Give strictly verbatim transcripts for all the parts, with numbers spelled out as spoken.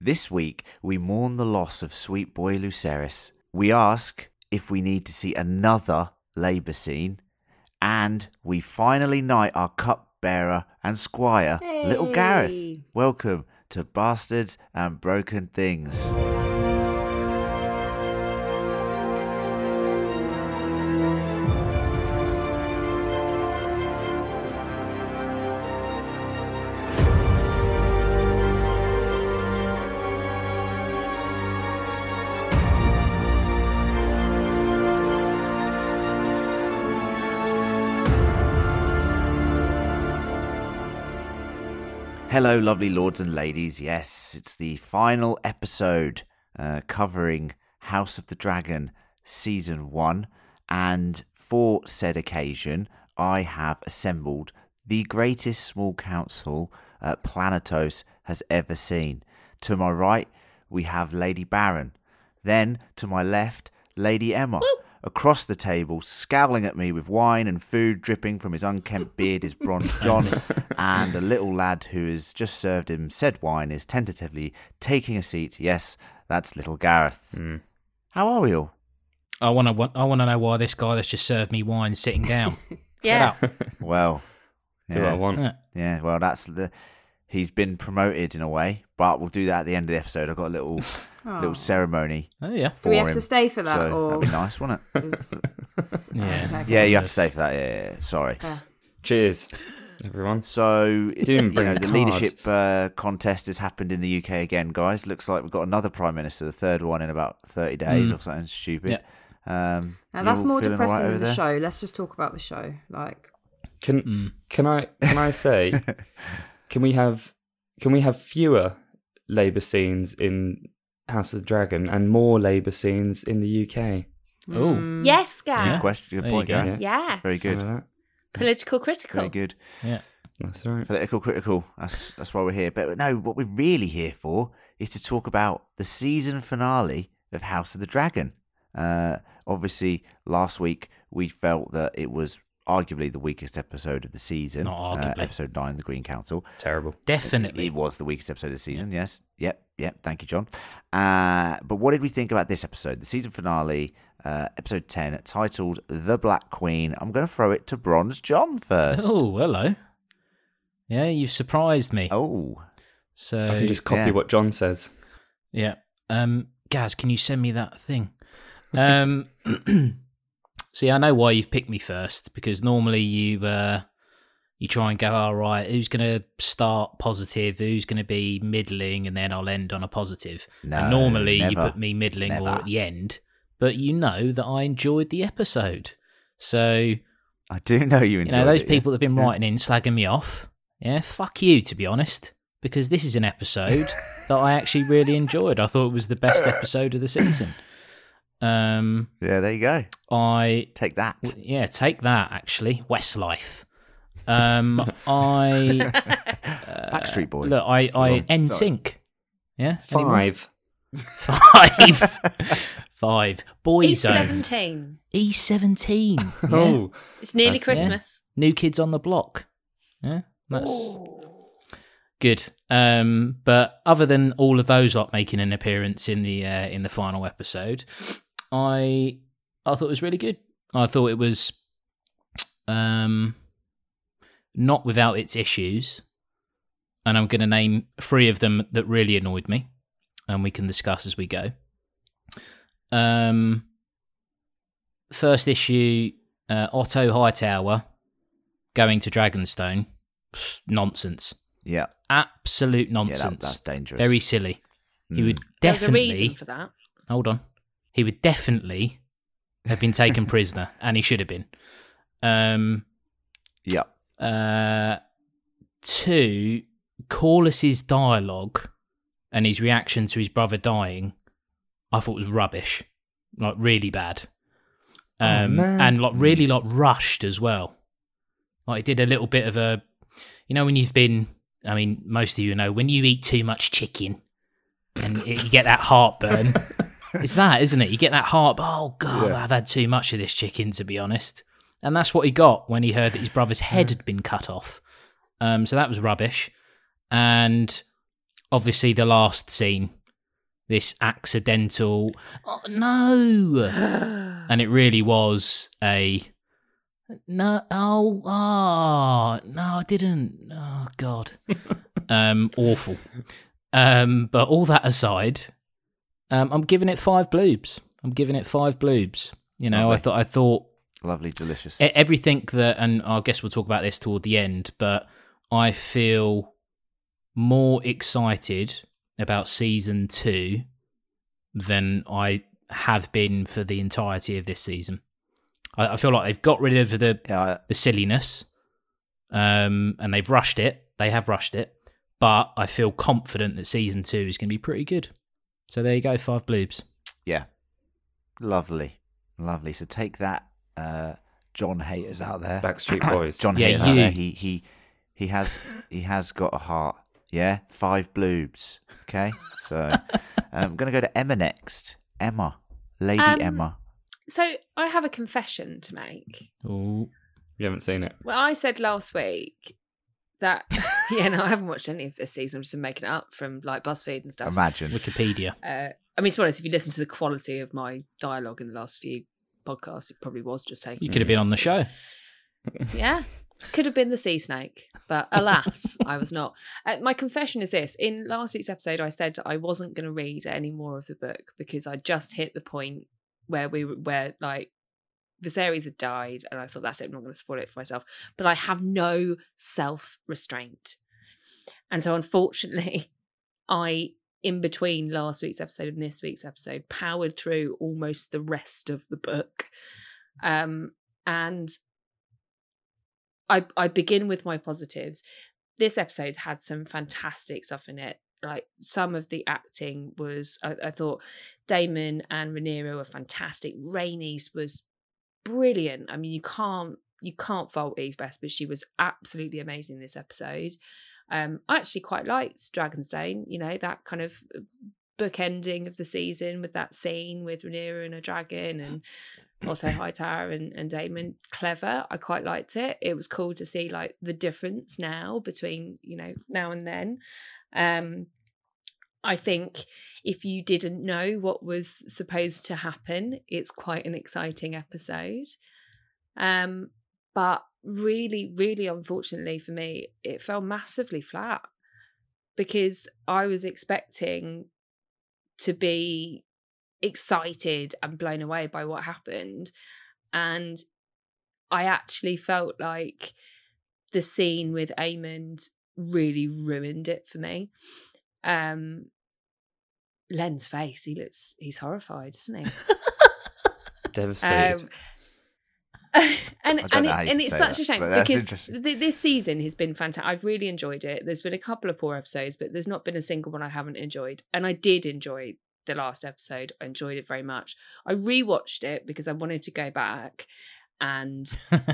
This week, we mourn the loss of sweet boy Lucerys. We ask if we need to see another Labour scene. And we finally knight our cupbearer and squire, Hey. Little Gareth. Welcome to Bastards and Broken Things. Hello, lovely lords and ladies. Yes, it's the final episode uh, covering House of the Dragon Season one. And for said occasion, I have assembled the greatest small council uh, Planetos has ever seen. To my right, we have Lady Baron. Then, to my left, Lady Emma. Woo! Across the table, scowling at me with wine and food dripping from his unkempt beard, is Bronze John, and a little lad who has just served him said wine is tentatively taking a seat. Yes, that's little Gareth. Mm. How are we all? I want to. I want to know why this guy that's just served me wine sitting down. Yeah. Get up. Well, Do what I yeah, want. Yeah. yeah. Well, that's the. He's been promoted in a way, but we'll do that at the end of the episode. I've got a little Oh. little ceremony Oh yeah. for Do we have him. to stay for that? So or that'd be nice, wouldn't it? is- Yeah. Okay. Yeah, you have to stay for that. Yeah, yeah, yeah. Sorry. Yeah. Cheers, everyone. So, you didn't bring know, a the card. leadership uh, contest has happened in the U K again, guys. Looks like we've got another prime minister, the third one in about thirty days Mm. or something stupid. Yeah. Um, Now you that's all more feeling all depressing right than over the there? show. Let's just talk about the show. Like, Can Mm. can I can I say can we have can we have fewer Labour scenes in House of the Dragon and more Labour scenes in the U K? Oh. mm, Yes, Good Gareth. question. Good There point, you go. Gareth. Yes. Very good. Something like Political critical. Very good. Yeah. that. That's right. Political critical. That's that's why we're here. But no, what we're really here for is to talk about the season finale of House of the Dragon. Uh, obviously, last week we felt that it was arguably the weakest episode of the season. Not Uh, arguably. episode nine, The Green Council. Terrible. Definitely. It was the weakest episode of the season, yes. Yep, yep. Thank you, John. Uh, but what did we think about this episode? The season finale, uh, episode ten, titled The Black Queen. I'm going to throw it to Bronze John first. Oh, hello. Yeah, you've surprised me. Oh. So I can just copy yeah. what John says. yeah. Um, Gaz, can you send me that thing? Um, see, I know why you've picked me first, because normally you uh, you try and go, all right, who's going to start positive, who's going to be middling, and then I'll end on a positive. No, and normally you never. put me middling or Never. at the end, but you know that I enjoyed the episode. So, I do know you you enjoyed know, those it, people that have been yeah. writing in, slagging me off, yeah, fuck you, to be honest, because this is an episode that I actually really enjoyed. I thought it was the best episode of the season. Um, Yeah, there you go. I Take that. yeah, take that. Actually, Westlife. Um, I Backstreet Boys. look, I I on, N sorry. Sync. Yeah, anyone? Five. five, five. He's Boyzone. seventeen. E seventeen. Yeah. Oh, It's nearly That's- Christmas. New Kids on the Block. Yeah, that's good. Um, but other than all of those lot making an appearance in the uh, in the final episode, I I thought it was really good. I thought it was um not without its issues, and I'm going to name three of them that really annoyed me, and we can discuss as we go. Um, first issue, uh, Otto Hightower going to Dragonstone. Pfft, nonsense. Yeah. Absolute Yeah, nonsense. that, that's dangerous. Very silly. He Mm. would There's a definitely. reason for that. Hold on. He would definitely have been taken prisoner, and he should have been. Um. Yeah. Uh. Two, Corliss's dialogue and his reaction to his brother dying, I thought was rubbish, like really bad. Um, man. and like really like rushed as well. Like he did a little bit of a, you know, when you've been, I mean, most of you know, when you eat too much chicken and it, you get that heartburn. It's that, isn't it? You get that heart. Oh God, Yeah. I've had too much of this chicken, to be honest. And that's what he got when he heard that his brother's head had been cut off. Um, so that was rubbish. And obviously the last scene, this accidental, oh, no, and it really was a no. Oh, oh no, I didn't. Oh God, um, awful. Um, but all that aside, um, I'm giving it five bloobs. I'm giving it five bloobs. You know, Lovely. I thought I thought. Lovely, delicious. E- Everything that, and I guess we'll talk about this toward the end, but I feel more excited about season two than I have been for the entirety of this season. I, I feel like they've got rid of the Yeah, the silliness, um, and they've rushed it. They have rushed it, but I feel confident that season two is going to be pretty good. So there you go, five bloobs. yeah. Lovely, lovely. So take that. Uh, John haters out there, Backstreet Boys. John Yeah, haters out you. there. He he he has he has got a heart. Yeah, five bloobs. Okay, so um, I'm gonna go to Emma next. Emma, Lady Um, Emma. So I have a confession to make. Ooh. You haven't seen it. Well, I said last week that yeah, no, I haven't watched any of this season. I've just been making it up from like BuzzFeed and stuff. Imagine. Wikipedia. Uh, I mean, to be honest, if you listen to the quality of my dialogue in the last few podcasts, it probably was just saying. You could have been on the show. Yeah, could have been the sea snake, but alas, I was not. Uh, my confession is this: in last week's episode, I said I wasn't going to read any more of the book because I just hit the point where we were, where like Viserys had died, and I thought that's it. I'm not going to spoil it for myself, but I have no self restraint, and so unfortunately, I. in between last week's episode and this week's episode, powered through almost the rest of the book. Um, and I I begin with my positives. This episode had some fantastic stuff in it. Like some of the acting was, I, I thought Damon and Rhaenyra were fantastic. Rhaenys was brilliant. I mean, you can't you can't fault Eve Best, but she was absolutely amazing in this episode. Um, I actually quite liked Dragonstone, you know, that kind of book ending of the season with that scene with Rhaenyra and a dragon and Otto Hightower and, and Daemon. Clever. I quite liked it. It was cool to see like the difference now between, you know, now and then. Um, I think if you didn't know what was supposed to happen, it's quite an exciting episode. Um, but really, really unfortunately for me, it fell massively flat because I was expecting to be excited and blown away by what happened. And I actually felt like the scene with Aemond really ruined it for me. Um, Len's face, he looks, he's horrified, isn't he? Devastated. Um, and I don't and, know it, how you and can it's say such that, a shame but that's because interesting. th- this season has been fantastic. I've really enjoyed it. There's been a couple of poor episodes, but there's not been a single one I haven't enjoyed. And I did enjoy the last episode. I enjoyed it very much. I rewatched it because I wanted to go back and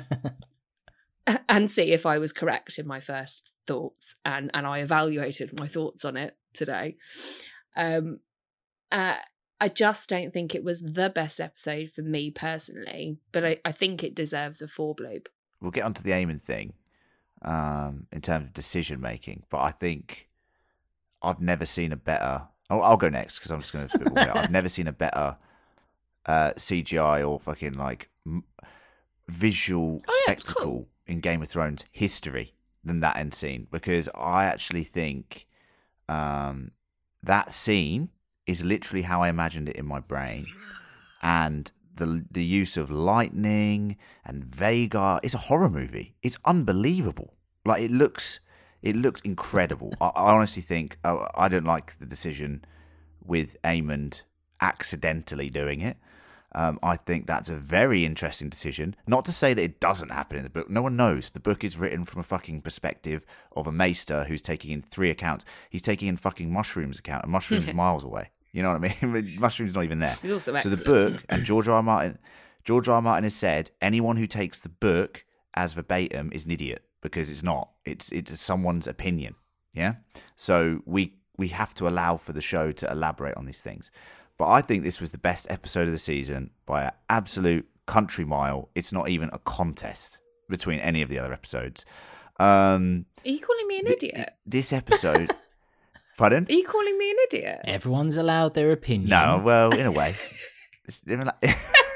and see if I was correct in my first thoughts. And and I evaluated my thoughts on it today. Um, uh, I just don't think it was the best episode for me personally, but I, I think it deserves a four bloop. We'll get onto the Aemon thing um, in terms of decision making, but I think I've never seen a better. I'll, I'll go next because I'm just going to spitball it. I've never seen a better uh, C G I or fucking like m- visual Oh, yeah, it's spectacle cool. in Game of Thrones history than that end scene, because I actually think um, that scene is literally how I imagined it in my brain, and the the use of lightning and Vhagar. It's a horror movie. It's unbelievable. Like it looks, it looked incredible. I, I honestly think uh, I don't like the decision with Aemond accidentally doing it. Um, I think that's a very interesting decision. Not to say that it doesn't happen in the book. No one knows. The book is written from a fucking perspective of a maester who's taking in three accounts. He's taking in fucking Mushrooms account, and Mushrooms are miles away. You know what I mean? Mushrooms not even there. He's also So the excellent. book, and George R. R. Martin, George R. R. Martin has said anyone who takes the book as verbatim is an idiot, because it's not. It's it's someone's opinion. Yeah. So we we have to allow for the show to elaborate on these things. But I think this was the best episode of the season by an absolute country mile. It's not even a contest between any of the other episodes. Um, Are you calling me an th- idiot? This episode, Pardon? Are you calling me an idiot? Everyone's allowed their opinion. No, well, in a way. It's even like-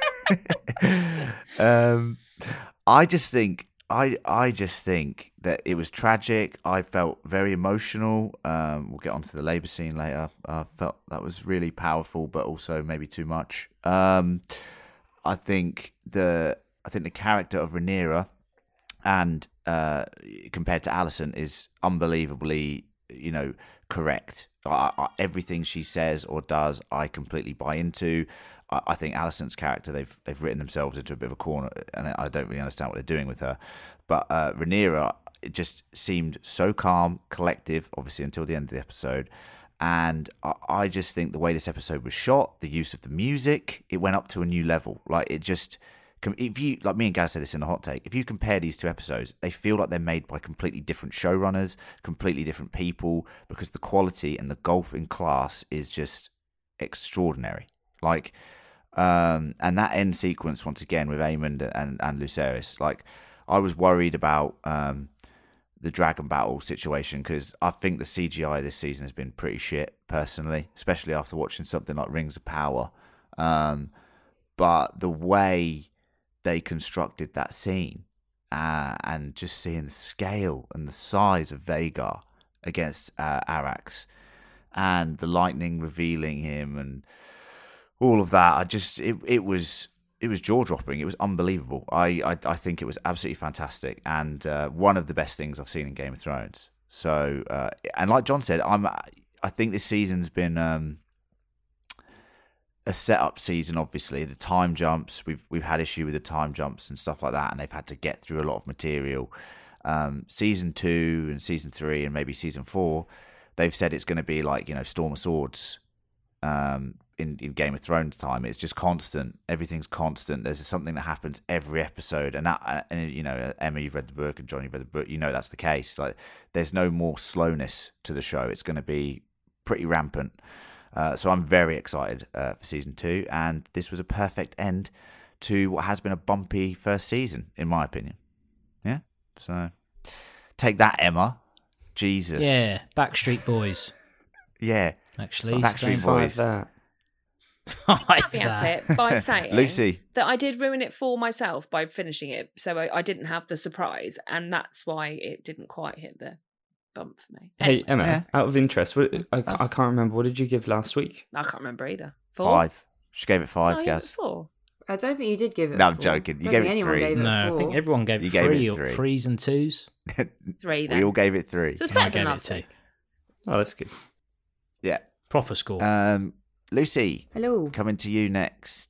um, I just think I I just think that it was tragic. I felt very emotional. Um, we'll get onto the labour scene later. I felt that was really powerful, but also maybe too much. Um, I think the I think the character of Rhaenyra, and uh, compared to Alicent, is unbelievably, you know, correct. I, I, everything she says or does, I completely buy into. I, I think Alicent's character, they've they've written themselves into a bit of a corner, and I don't really understand what they're doing with her. But uh, Rhaenyra, it just seemed so calm, collective, obviously until the end of the episode. And I, I just think the way this episode was shot, the use of the music, it went up to a new level. Like it just. If you, like me and Gaz said this in the hot take, if you compare these two episodes, they feel like they're made by completely different showrunners, completely different people, because the quality and the gulf in class is just extraordinary. Like, um, and that end sequence once again with Aemond and and Lucerys, like, I was worried about um, the dragon battle situation because I think the C G I this season has been pretty shit, personally, especially after watching something like Rings of Power. Um, but the way they constructed that scene uh, and just seeing the scale and the size of Vhagar against uh, Arrax and the lightning revealing him and all of that, I just it it was it was jaw dropping. It was unbelievable. I, I I think it was absolutely fantastic and uh, one of the best things I've seen in Game of Thrones. So uh, and like John said, I'm I think this season's been. Um, a setup season, obviously. The time jumps, we've we've had issue with the time jumps and stuff like that, and they've had to get through a lot of material. Um, season two and season three and maybe season four, they've said it's going to be like, you know, Storm of Swords um, in, in Game of Thrones time. It's just constant. Everything's constant. There's something that happens every episode. And, that, and you know, Emma, you've read the book, and John, you've read the book. You know that's the case. Like, there's no more slowness to the show. It's going to be pretty rampant. Uh, so I'm very excited uh, for season two, and this was a perfect end to what has been a bumpy first season, in my opinion. Yeah, so take that, Emma. Jesus. Yeah, Backstreet Boys. Yeah, Actually, Backstreet so Boys. That. Like Caveat that. it by saying Lucy. that I did ruin it for myself by finishing it, so I, I didn't have the surprise, and that's why it didn't quite hit the bump for me. Hey, Anyway, Emma, Yeah. out of interest, what, I, I can't remember. What did you give last week? I can't remember either. Four? Five. She gave it five, Oh, yeah, it was Gaz. four. I don't think you did give it. No, a I'm four. joking. You Don't gave think it anyone three. Gave it a No, I four. think everyone gave it You gave three it or three. threes and twos. Three then. We all gave it three. So it's And I better than gave it last two. week. Oh, that's good. Yeah. Proper score. Um, Lucy, Hello. coming to you next.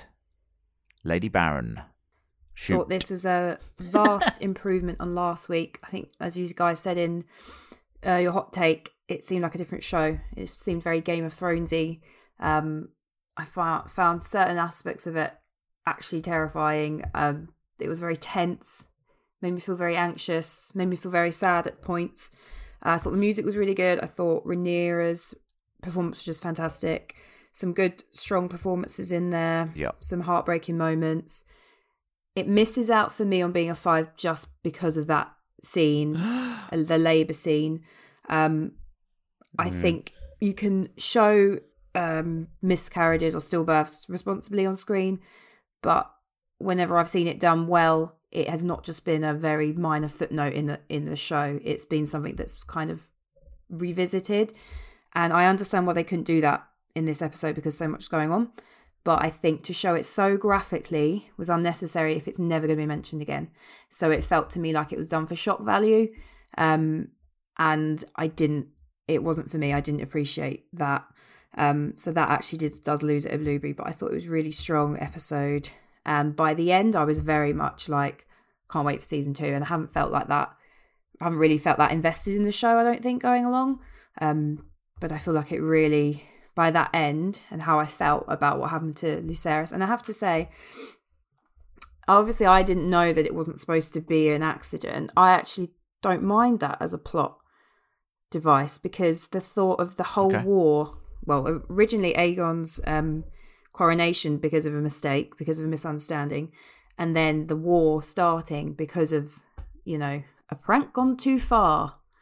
Lady Baron. Shoot. Thought this was a vast improvement on last week. I think, as you guys said in uh, your hot take, it seemed like a different show. It seemed very Game of Thronesy. Um, I found found certain aspects of it actually terrifying. Um, it was very tense, made me feel very anxious, made me feel very sad at points. Uh, I thought the music was really good. I thought Rhaenyra's performance was just fantastic. Some good, strong performances in there. Yep. Some heartbreaking moments. It misses out for me on being a five just because of that scene, the labour scene. Um, I Mm. think you can show um, miscarriages or stillbirths responsibly on screen, but whenever I've seen it done well, it has not just been a very minor footnote in the in the show. It's been something that's kind of revisited, and I understand why they couldn't do that in this episode because so much is going on. But I think to show it so graphically was unnecessary if it's never going to be mentioned again. So it felt to me like it was done for shock value, um, and I didn't. It wasn't for me. I didn't appreciate that. Um, so that actually did, does lose it a blueberry. But I thought it was a really strong episode. And by the end, I was very much like, can't wait for season two. And I haven't felt like that. I haven't really felt that invested in the show, I don't think, going along. Um, but I feel like it really, by that end and how I felt about what happened to Lucerys. And I have to say, obviously I didn't know that it wasn't supposed to be an accident. I actually don't mind that as a plot device because the thought of the whole Okay. war, well, originally Aegon's um, coronation because of a mistake, because of a misunderstanding, and then the war starting because of, you know, a prank gone too far.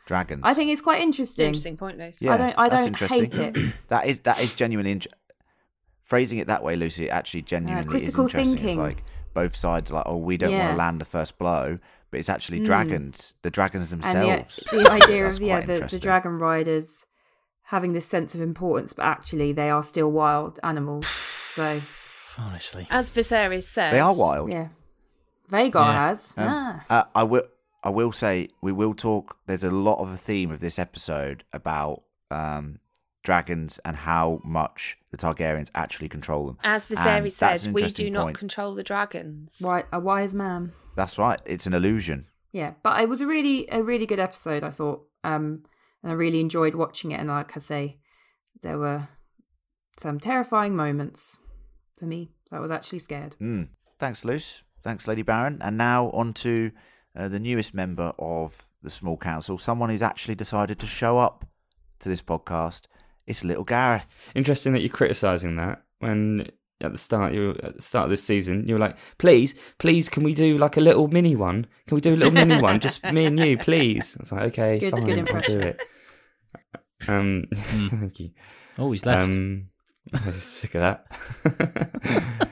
dragons. I think it's quite interesting. Interesting point, Lucy. Yeah, I don't. I that's don't interesting. hate it. that is that is genuinely int- phrasing it that way, Lucy. Actually, genuinely critical is interesting. thinking. It's like both sides are like, oh, we don't want Yeah. to land the first blow, but it's actually Mm. dragons, the dragons And themselves. the, the idea That's of yeah, quite the, the interesting. dragon riders having this sense of importance, but actually they are still wild animals. So Honestly. As Viserys said, They are wild. yeah, Vagar Yeah. has. Um, ah. uh, I will. I will say we will talk. There's a lot of a theme of this episode about um, dragons and how much the Targaryens actually control them. As And Viserys that's said, an we interesting do not point. control the dragons. Why, a wise man. That's right. It's an illusion. Yeah, but it was a really a really good episode, I thought, um, and I really enjoyed watching it. And like I say, there were some terrifying moments for me. So I was actually scared. Mm. Thanks, Luce. Thanks, Lady Baron. And now on to uh, the newest member of the Small Council, someone who's actually decided to show up to this podcast. It's little Gareth. Interesting that you're criticising that when at the start you at the start of this season you were like, please, please, can we do like a little mini one? Can we do a little mini one? Just me and you, please. I was like, okay, Good- fine, good I'll impression. do it. Um, thank you. Oh, he's left. Um, I was sick of that.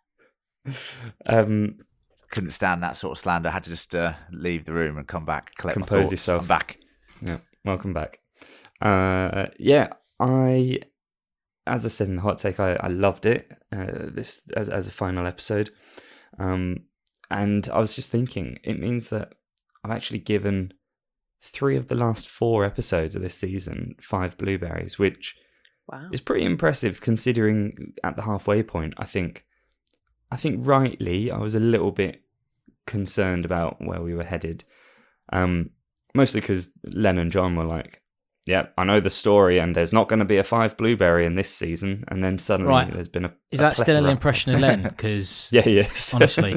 um, Couldn't stand that sort of slander. Had to just uh, leave the room and come back, collect my Compose thoughts. yourself. I'm back. Yeah, welcome back. Uh, yeah, I, as I said in the hot take, I, I loved it. Uh, this as as a final episode, um, and I was just thinking, it means that I've actually given three of the last four episodes of this season five blueberries, which Wow. is pretty impressive considering at the halfway point. I think, I think rightly, I was a little bit concerned about where we were headed. Um, mostly because Len and John were like, yeah, I know the story and there's not going to be a five blueberry in this season. And then suddenly Right. there's been a Is a that still an plethora. impression of Len? Because Yeah, yes. honestly.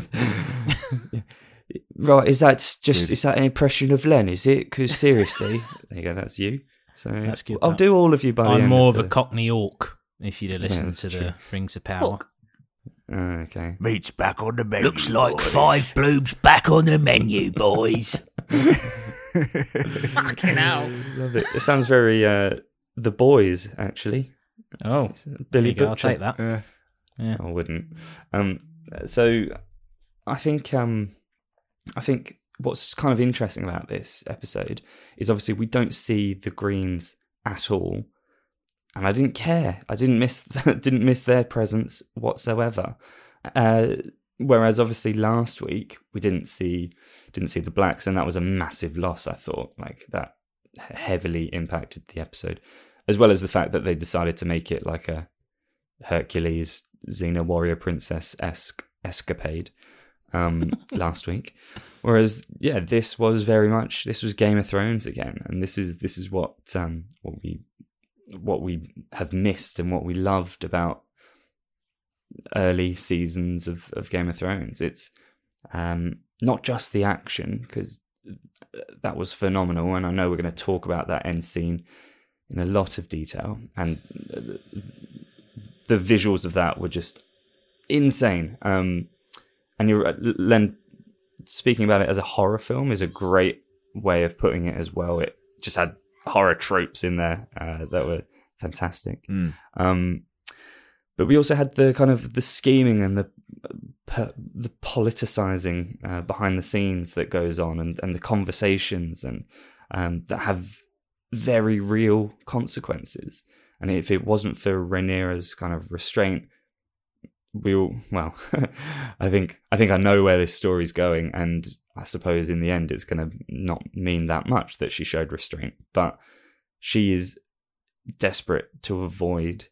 Right, is that just, is that an impression of Len, is it? Because seriously, there you go, that's you. So That's good, I'll that. do all of you by the I'm end more of of a the... Cockney Orc, if you'd have listened that's to true. the Rings of Power. Pork. Oh, okay. Meat's back on the menu. Looks like boys. five bloobs back on the menu, boys. Fucking hell. Love it. It sounds very uh, The Boys, actually. Oh, Billy there you go, I'll Butcher. take that. Uh, Yeah. I wouldn't. Um, so I think um, I think what's kind of interesting about this episode is obviously we don't see the Greens at all, and I didn't care. I didn't miss didn't miss their presence whatsoever. Uh, whereas obviously last week we didn't see didn't see the Blacks, and that was a massive loss. I thought like that heavily impacted the episode, as well as the fact that they decided to make it like a Hercules, Xena warrior princess esque escapade um, last week. Whereas, yeah, this was very much this was Game of Thrones again, and this is this is what um, what we what we have missed and what we loved about early seasons of, of Game of Thrones. It's um, not just the action, because that was phenomenal, and I know we're going to talk about that end scene in a lot of detail, and the visuals of that were just insane. Um, and you're Len speaking about it as a horror film is a great way of putting it as well. It just had horror tropes in there uh, that were fantastic. Mm. Um, but we also had the kind of the scheming and the the politicizing uh, behind the scenes that goes on, and, and the conversations and um, that have very real consequences. And if it wasn't for Rhaenyra's kind of restraint, we all, well, I think I think I know where this story's going, and I suppose in the end it's going to not mean that much that she showed restraint, but she is desperate to avoid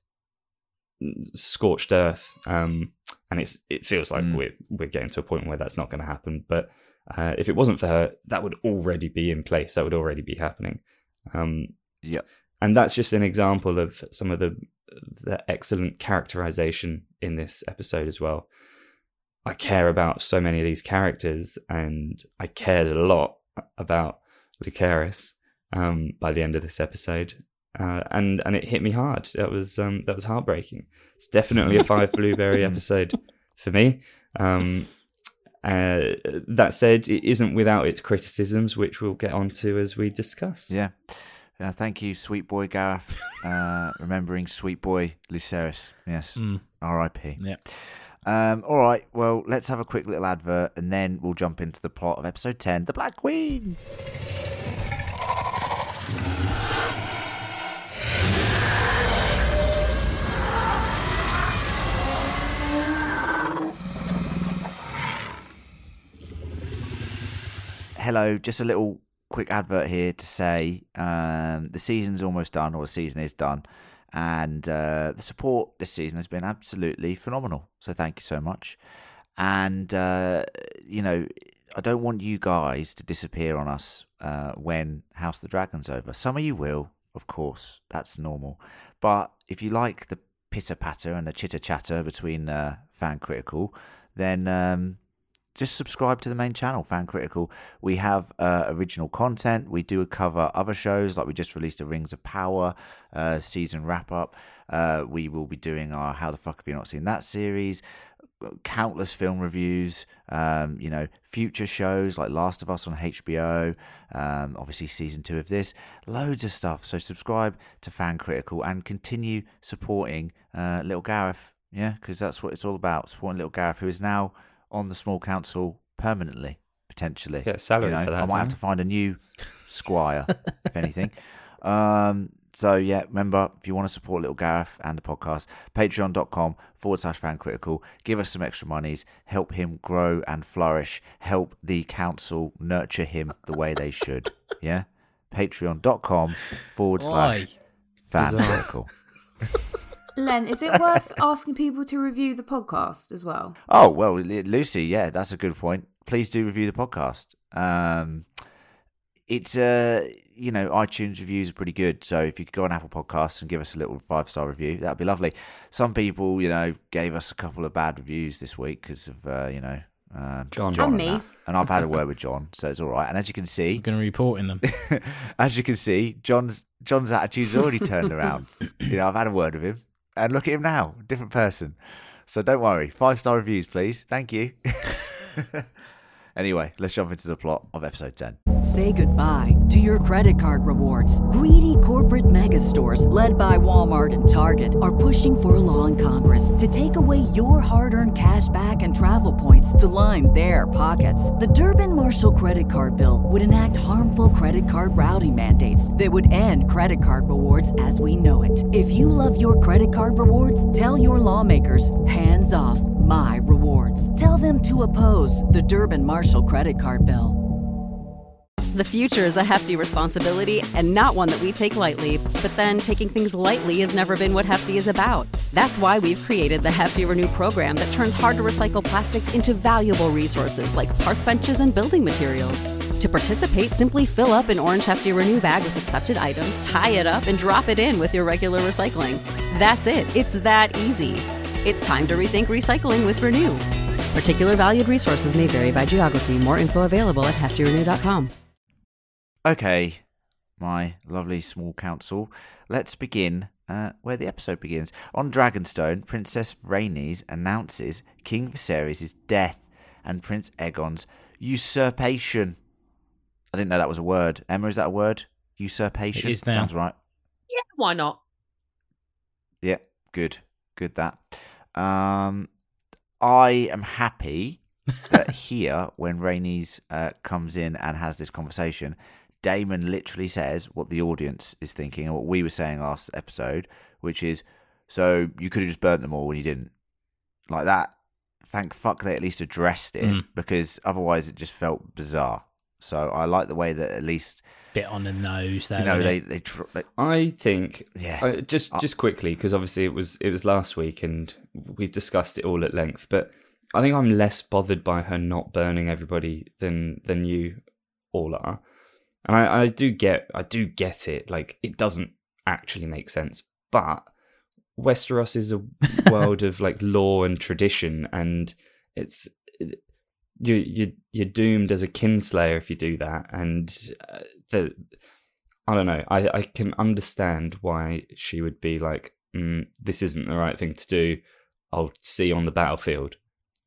scorched earth, um, and it's it feels like Mm. we're we're getting to a point where that's not going to happen. But uh, if it wasn't for her, that would already be in place. That would already be happening. Um, Yep. And that's just an example of some of the the excellent characterization in this episode as well. I care about so many of these characters, and I cared a lot about Lucerys um, by the end of this episode, uh, and and it hit me hard. That was um, that was heartbreaking. It's definitely a five blueberry episode for me, um, Uh, that said, it isn't without its criticisms, which we'll get onto as we discuss. Yeah. Uh, thank you, sweet boy Gareth. Uh, remembering sweet boy Lucerys. Yes. Mm. R I P. Yeah. Um, all right. Well, let's have a quick little advert, and then we'll jump into the plot of episode ten, The Black Queen. Hello, just a little quick advert here to say um, the season's almost done, or the season is done, and uh, the support this season has been absolutely phenomenal. So thank you so much. And, uh, you know, I don't want you guys to disappear on us uh, when House of the Dragon's over. Some of you will, of course, that's normal. But if you like the pitter-patter and the chitter-chatter between uh, Fan Critical, then... Um, just subscribe to the main channel, Fan Critical. We have uh, original content. We do cover other shows, like we just released a Rings of Power uh, season wrap-up. Uh, we will be doing our How the Fuck Have You Not Seen That series, countless film reviews, um, you know, future shows like Last of Us on H B O, um, obviously season two of this, loads of stuff. So subscribe to Fan Critical and continue supporting uh, Little Gareth, yeah, because that's what it's all about, supporting Little Gareth, who is now... on the small council permanently, potentially. Get a salary you know, for that. I might have to find a new squire, if anything. Um, so, yeah, remember, if you want to support Little Gareth and the podcast, patreon.com forward slash fan critical. Give us some extra monies. Help him grow and flourish. Help the council nurture him the way they should. Yeah? Patreon.com forward slash fan critical. Len, is it worth asking people to review the podcast as well? Oh, well, Lucy, yeah, that's a good point. Please do review the podcast. Um, it's, uh, you know, iTunes reviews are pretty good. So if you could go on Apple Podcasts and give us a little five-star review, that'd be lovely. Some people, you know, gave us a couple of bad reviews this week because of, uh, you know, uh, John. John And and me. that. And I've had a word with John, so it's all right. And as you can see, I'm going to report in them. as you can see, John's John's attitude's already turned around. You know, I've had a word with him. And look at him now, different person. So don't worry. Five-star reviews, please. Thank you. Anyway, let's jump into the plot of episode ten. Say goodbye to your credit card rewards. Greedy corporate mega stores, led by Walmart and Target, are pushing for a law in Congress to take away your hard-earned cash back and travel points to line their pockets. The Durbin-Marshall credit card bill would enact harmful credit card routing mandates that would end credit card rewards as we know it. If you love your credit card rewards, tell your lawmakers, hands off my rewards. Tell them to oppose the Durbin-Marshall credit card bill. The future is a hefty responsibility and not one that we take lightly. But then taking things lightly has never been what Hefty is about. That's why we've created the Hefty Renew program that turns hard to recycle plastics into valuable resources like park benches and building materials. To participate, simply fill up an orange Hefty Renew bag with accepted items, tie it up, and drop it in with your regular recycling. That's it. It's that easy. It's time to rethink recycling with Renew. Particular valued resources may vary by geography. More info available at hefty renew dot com. Okay, my lovely small council. Let's begin uh, where the episode begins. On Dragonstone, Princess Rhaenys announces King Viserys' death and Prince Aegon's usurpation. I didn't know that was a word. Emma, is that a word? Usurpation? It is now. Sounds right. Yeah, why not? Yeah, good. Good that. Um, I am happy that here, when Rhaenys uh, comes in and has this conversation, Daemon literally says what the audience is thinking and what we were saying last episode, which is, so you could have just burnt them all when you didn't. Like that. Thank fuck they at least addressed it, Mm. because otherwise it just felt bizarre. So I like the way that at least, Bit on the nose, though. you know, innit? they, they, tr- they I think yeah. uh, just just quickly, because obviously it was it was last week and we've discussed it all at length, but I think I'm less bothered by her not burning everybody than than you all are. And I, I do get I do get it. Like, it doesn't actually make sense, but Westeros is a world of like law and tradition, and it's you you you're doomed as a kinslayer if you do that. And uh, the I don't know. I I can understand why she would be like, mm, this isn't the right thing to do. I'll see you on the battlefield.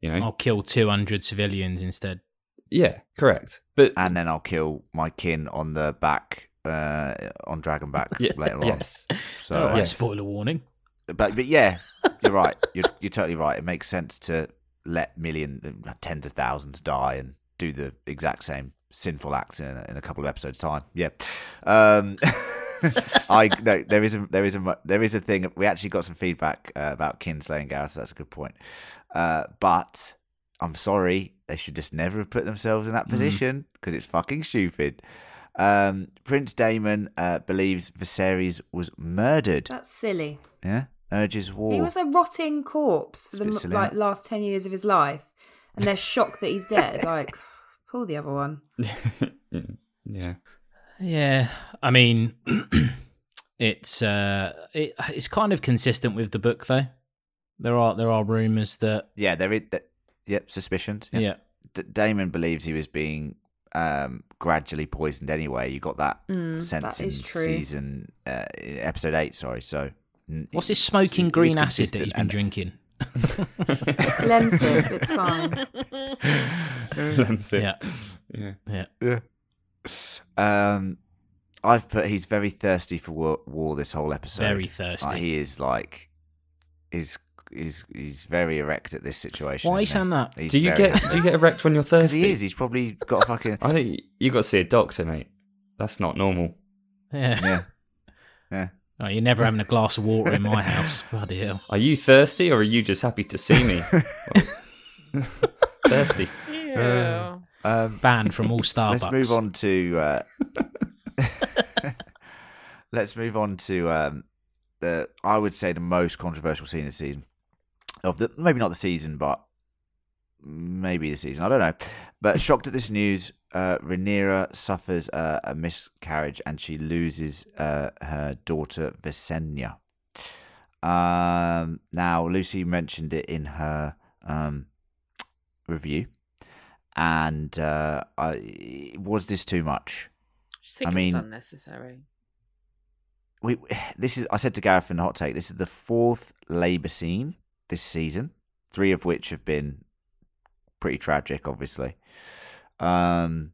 You know, I'll kill two hundred civilians instead. yeah, correct. But And then I'll kill my kin on the back, uh, on Dragonback yeah, later on. yes, So, All right, yes. spoiler warning. but but yeah, you're right. You're you're totally right. It makes sense to let million, tens of thousands die and do the exact same sinful acts in a, in a couple of episodes' time. Yeah. Um, I no, there is a there is a there is a thing. We actually got some feedback uh, about Kinsley and Gareth. So that's a good point. Uh, but I'm sorry, they should just never have put themselves in that position because it's fucking stupid. Um, Prince Daemon uh, believes Viserys was murdered. That's silly. Yeah, urges war. He was a rotting corpse for It's a bit the silly, like isn't last ten years of his life, and they're shocked that he's dead. Like, pull the other one. yeah, Yeah, I mean, it's uh, it, it's kind of consistent with the book, though. There are there are rumours that Yeah, there is. That, yep, suspicions. yeah, Yeah. D- Damon believes he was being um, gradually poisoned anyway. You got that Mm, sense that in is true. season uh, episode eight. Sorry, so mm, what's he- this smoking he was green acid that consistent he's been and- drinking? Lemsip, it's fine. Lemsip. Yeah, yeah, yeah. Um, I've put he's very thirsty for war, war this whole episode. Very thirsty. Like, he is like, he's he's he's very erect at this situation. Why are you isn't saying that? he? He's Do you very get happy. do you get erect when you're 'Cause thirsty? he is. He's probably got a fucking I think you got to see a doctor, mate. That's not normal. Yeah. yeah yeah. Oh, you're never having a glass of water in my house. Bloody hell. Are you thirsty, or are you just happy to see me? Thirsty. Yeah. Um, Banned from all Starbucks. Let's move on to. Uh, let's move on to um, the. I would say the most controversial scene of the season, of the maybe not the season, but maybe the season. I don't know. But shocked at this news, uh, Rhaenyra suffers uh, a miscarriage and she loses uh, her daughter Visenya. Um, now Lucy mentioned it in her um, review. And uh, I, was this too much? I just think I it mean- was unnecessary. We this is I said to Gareth in the hot take. This is the fourth labour scene this season, three of which have been pretty tragic, obviously. Um,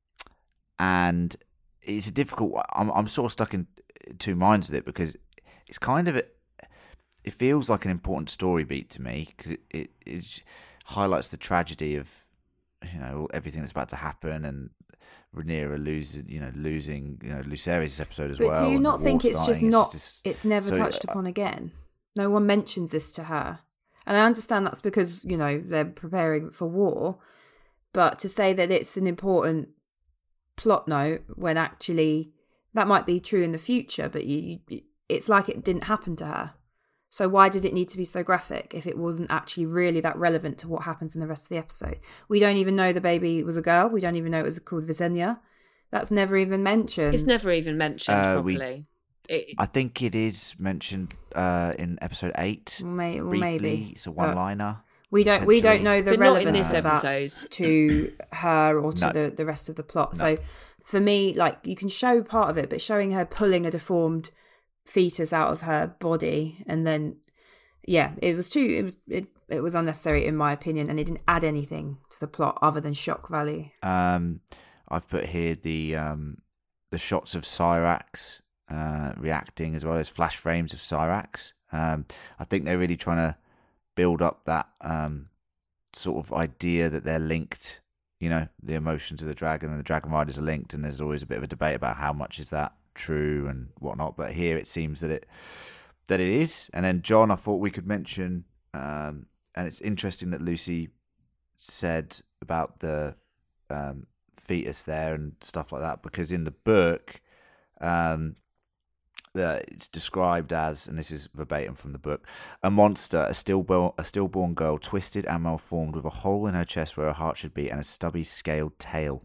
and it's a difficult. I'm I'm sort of stuck in two minds with it because it's kind of a, it feels like an important story beat to me because it, it it highlights the tragedy of, you know, everything that's about to happen, and Rhaenyra losing, you know, losing, you know, Lucerys' episode as But well. do you and not the think war it's just starting. not? this- It's never so, touched uh, upon again. No one mentions this to her, and I understand that's because, you know, they're preparing for war. But to say that it's an important plot note when actually that might be true in the future, but you, you, it's like it didn't happen to her. So why did it need to be so graphic if it wasn't actually really that relevant to what happens in the rest of the episode? We don't even know the baby was a girl. We don't even know it was called Visenya. That's never even mentioned. It's never even mentioned Uh, we- properly. It, I think it is mentioned uh, in episode eight. Well, may, well, briefly. maybe It's a but one-liner. We don't. We don't potentially. know the but not in relevance this of that episode. to her or to No. the, the rest of the plot. No. So for me, like, you can show part of it, but showing her pulling a deformed fetus out of her body and then, yeah, it was too. It was it. It was unnecessary in my opinion, and it didn't add anything to the plot other than shock value. Um, I've put here the um, the shots of Syrax uh, reacting as well as flash frames of Syrax. Um, I think they're really trying to build up that um, sort of idea that they're linked. You know, the emotions of the dragon and the dragon riders are linked, and there's always a bit of a debate about how much is that true and whatnot. But here it seems that it that it is. And then John, I thought we could mention, um, and it's interesting that Lucy said about the um, fetus there and stuff like that, because in the book, um, the, it's described as, and this is verbatim from the book, a monster, a stillborn, a stillborn girl, twisted and malformed, with a hole in her chest where her heart should be, and a stubby, scaled tail.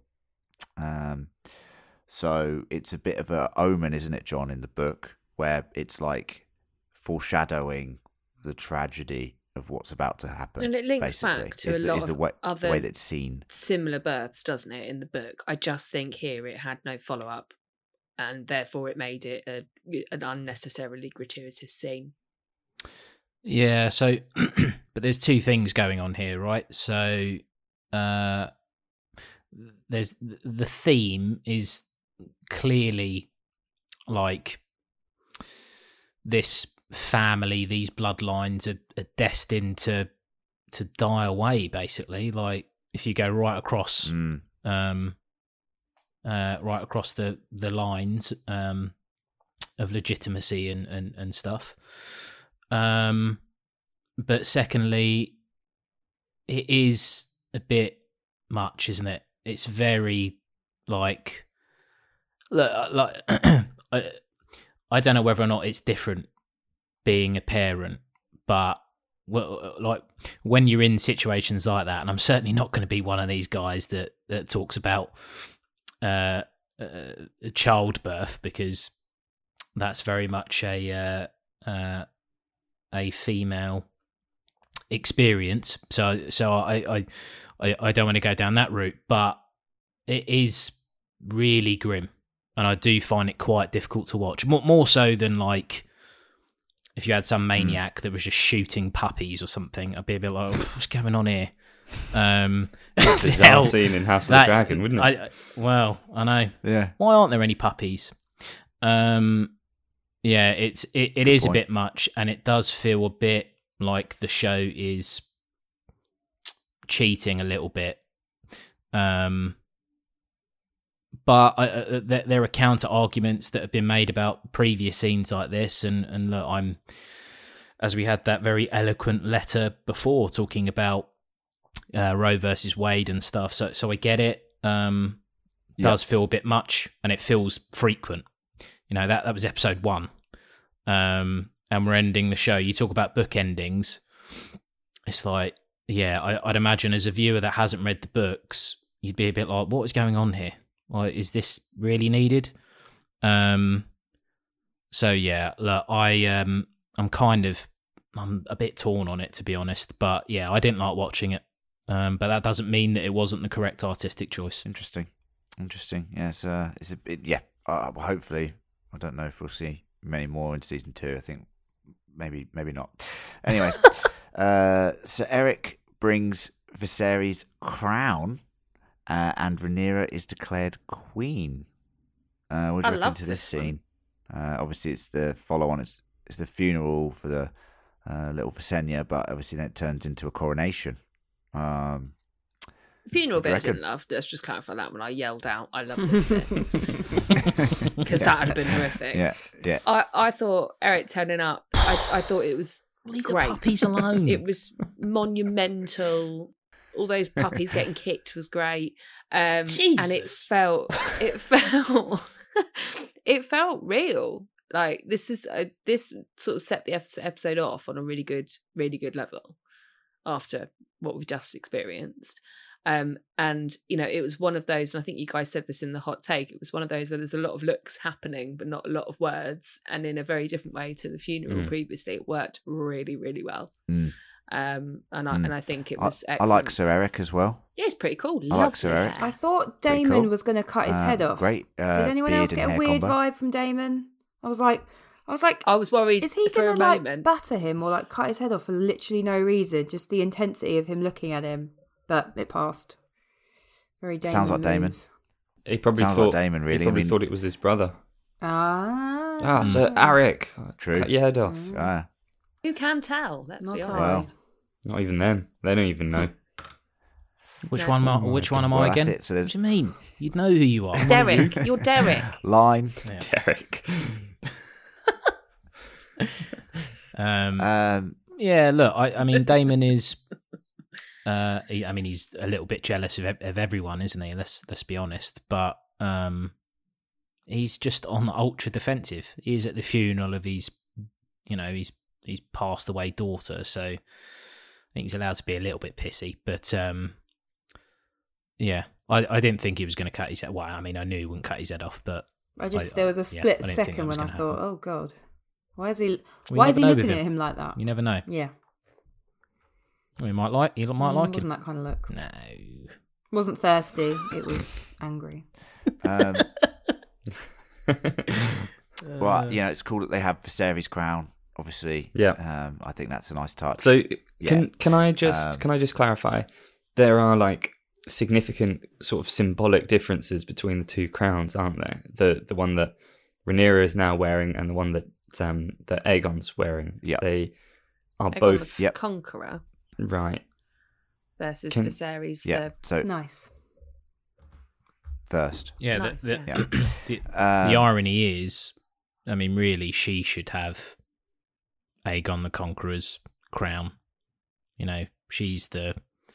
Um, so it's a bit of a omen, isn't it, John, in the book, where it's like foreshadowing the tragedy of what's about to happen. And it links basically, back to is a the, lot is the of way, other the way that it's seen. similar births, doesn't it, in the book? I just think here it had no follow up, and therefore it made it a, an unnecessarily gratuitous scene. Yeah, so but there's two things going on here, right? So uh there's the theme is clearly like this family, these bloodlines are, are destined to to die away, basically. Like if you go right across Mm. um uh right across the the lines um of legitimacy and and, and stuff. Um, but secondly, it is a bit much, isn't it? It's very like, look, like I, I don't know whether or not it's different being a parent, but well, like when you're in situations like that, and I'm certainly not going to be one of these guys that that talks about uh, uh childbirth, because that's very much a uh, uh a female experience, so so I I I don't want to go down that route, but it is really grim, and I do find it quite difficult to watch, more more so than like if you had some maniac mm. that was just shooting puppies or something. I'd be a bit like, oh, what's going on here? Um, That's a bizarre scene in House of that, the Dragon, wouldn't it? I, well, I know. Yeah. Why aren't there any puppies? Um. Yeah, it's it, it is point. a bit much, and it does feel a bit like the show is cheating a little bit. Um, but I, uh, there, there are counter arguments that have been made about previous scenes like this, and and look, I'm as we had that very eloquent letter before talking about uh, Roe versus Wade and stuff. So so I get it. Um, it yep. does feel a bit much, and it feels frequent. You know, that, that was episode one. Um, and we're ending the show. You talk about book endings. It's like, yeah, I, I'd imagine as a viewer that hasn't read the books, you'd be a bit like, what is going on here? Like, is this really needed? Um, so yeah, look, I, um, I'm kind of, I'm a bit torn on it, to be honest. But yeah, I didn't like watching it. Um, but that doesn't mean that it wasn't the correct artistic choice. Interesting. Interesting. Yeah, it's, uh, it's a bit, yeah, uh, hopefully, I don't know if we'll see many more in season two. I think maybe maybe not. Anyway, uh, so Eric brings Viserys' crown, uh, and Rhaenyra is declared queen. Uh, what do you reckon to this, this scene? Uh, obviously, it's the follow-on. It's it's the funeral for the uh, little Visenya, but obviously then it turns into a coronation. Um, Funeral bit I didn't love. Let's just clarify that when I yelled out, I love this bit. Because yeah. that would have been horrific. Yeah, yeah. I, I thought Eric turning up, I, I thought it was Leave great. the puppies alone. It was monumental. All those puppies getting kicked was great. Um, Jesus. And it felt, it felt, it felt real. Like this is, a, this sort of set the episode off on a really good, really good level after what we've just experienced. Um, and, you know, it was one of those, and I think you guys said this in the hot take, it was one of those where there's a lot of looks happening, but not a lot of words. And in a very different way to the funeral mm. previously, it worked really, really well. Mm. Um, and I mm. and I think it was I, excellent. I like Sir Eric as well. Yeah, it's pretty cool. I like Sir Eric. I thought Daemon cool. was going to cut his uh, head off. Great. Uh, Did anyone else get a weird combo. vibe from Daemon? I was like, I was like, I was worried. Is he going to like moment. batter him or like cut his head off for literally no reason? Just the intensity of him looking at him, but it passed. Very Daemon. Sounds like move. Daemon. He probably Sounds thought like Daemon. Really, he probably I mean, thought it was his brother. Ah, Ah, so Eric, True. cut your head off. Mm. Ah. Who can tell? Let's Not be us. honest. Well. Not even them. They don't even know. Which No. one? Am I, which one am Well, I that's again? it, so there's- What do you mean? You'd know who you are. Derek, you're Derek. Line. Yeah. Derek. Um, Um, yeah, look, I, I mean, Damon is. Uh, he, I mean, he's a little bit jealous of of everyone, isn't he? Let's let's be honest. But um, he's just on the ultra defensive. He's at the funeral of his, you know, his his passed away daughter. So I think he's allowed to be a little bit pissy. But um, yeah, I, I didn't think he was going to cut his head. Well, I mean, I knew he wouldn't cut his head off, but I just I- there was a yeah, split I didn't think that second was when I gonna thought, happen. oh god, why is he? Well, you why is he never know looking with at him. him like that? you never know. Yeah, Well, he might like he might Mm, like wasn't him. that kind of look. No. Wasn't thirsty. It was angry. um, well, you know, it's cool that they have Viserys' crown obviously. Yeah. Um, I think that's a nice touch. So Yeah. can can I just Um, can I just clarify? There are like significant sort of symbolic differences between the two crowns, aren't there? The the one that Rhaenyra is now wearing and the one that um that Aegon's wearing. Yeah. They are Aegon both the Yep. Conqueror right. versus Can- Viserys. yeah. The So Nice. first, Yeah, Nice, the, the, yeah. the, um, the irony is, I mean, really, she should have Aegon the Conqueror's crown. You know, she's the.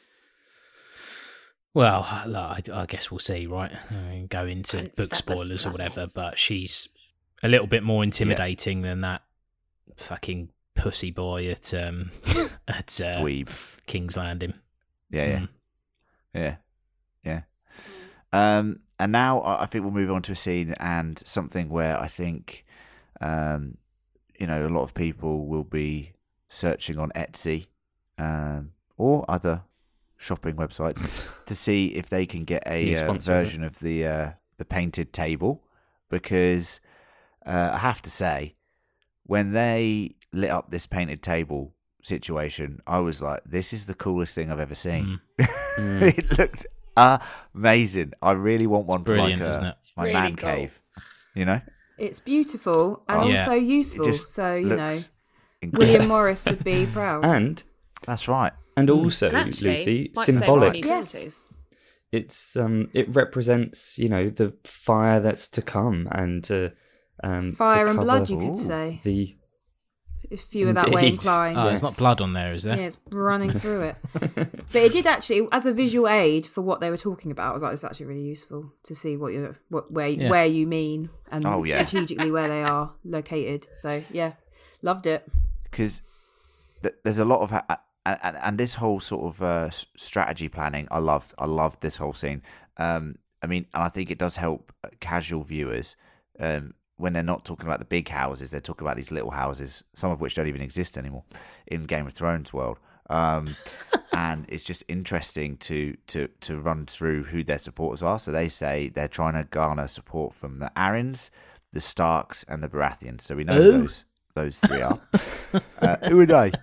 Well, I, I guess we'll see, right? I mean, go into Prince book Stavros spoilers or whatever, Blackness. but she's a little bit more intimidating than that fucking pussy boy at um at uh, dweeb. King's Landing. Yeah, yeah, Mm. yeah, yeah. Um, and now I I think we'll move on to a scene and something where I think, um, you know, a lot of people will be searching on Etsy, um, or other shopping websites to see if they can get a New uh, sponsors, version of the uh, the painted table, because uh, I have to say, when they lit up this painted table situation, I was like, this is the coolest thing I've ever seen. Mm. It looked amazing. I really want one for Brilliant, like isn't a, it? my Really man cool. cave. You know, It's beautiful and Oh. Yeah. also useful. just So, you looks know, incredible. William Morris would be proud. And That's right. and also and actually, Lucy, might save some symbolic. Yes. utilities. It's um it represents, you know, the fire that's to come and uh, um to Fire and blood, cover you Ooh. could say. the If you were that way Indeed. inclined. Oh, there's not Yes. blood on there, is there? Yeah, it's running through it. But it did actually, as a visual aid for what they were talking about, I was like, it's actually really useful to see what you what where Yeah. where you mean and Oh, yeah. strategically where they are located. So yeah, loved it. Because th- there's a lot of ha- and, and, and this whole sort of uh, s- strategy planning. I loved. I loved this whole scene. Um, I mean, and I think it does help casual viewers um, when they're not talking about the big houses. They're talking about these little houses, some of which don't even exist anymore in Game of Thrones world. Um, and it's just interesting to to to run through who their supporters are. So they say they're trying to garner support from the Arryns, the Starks, and the Baratheons. So we know who Who? those those three are. uh, who are they?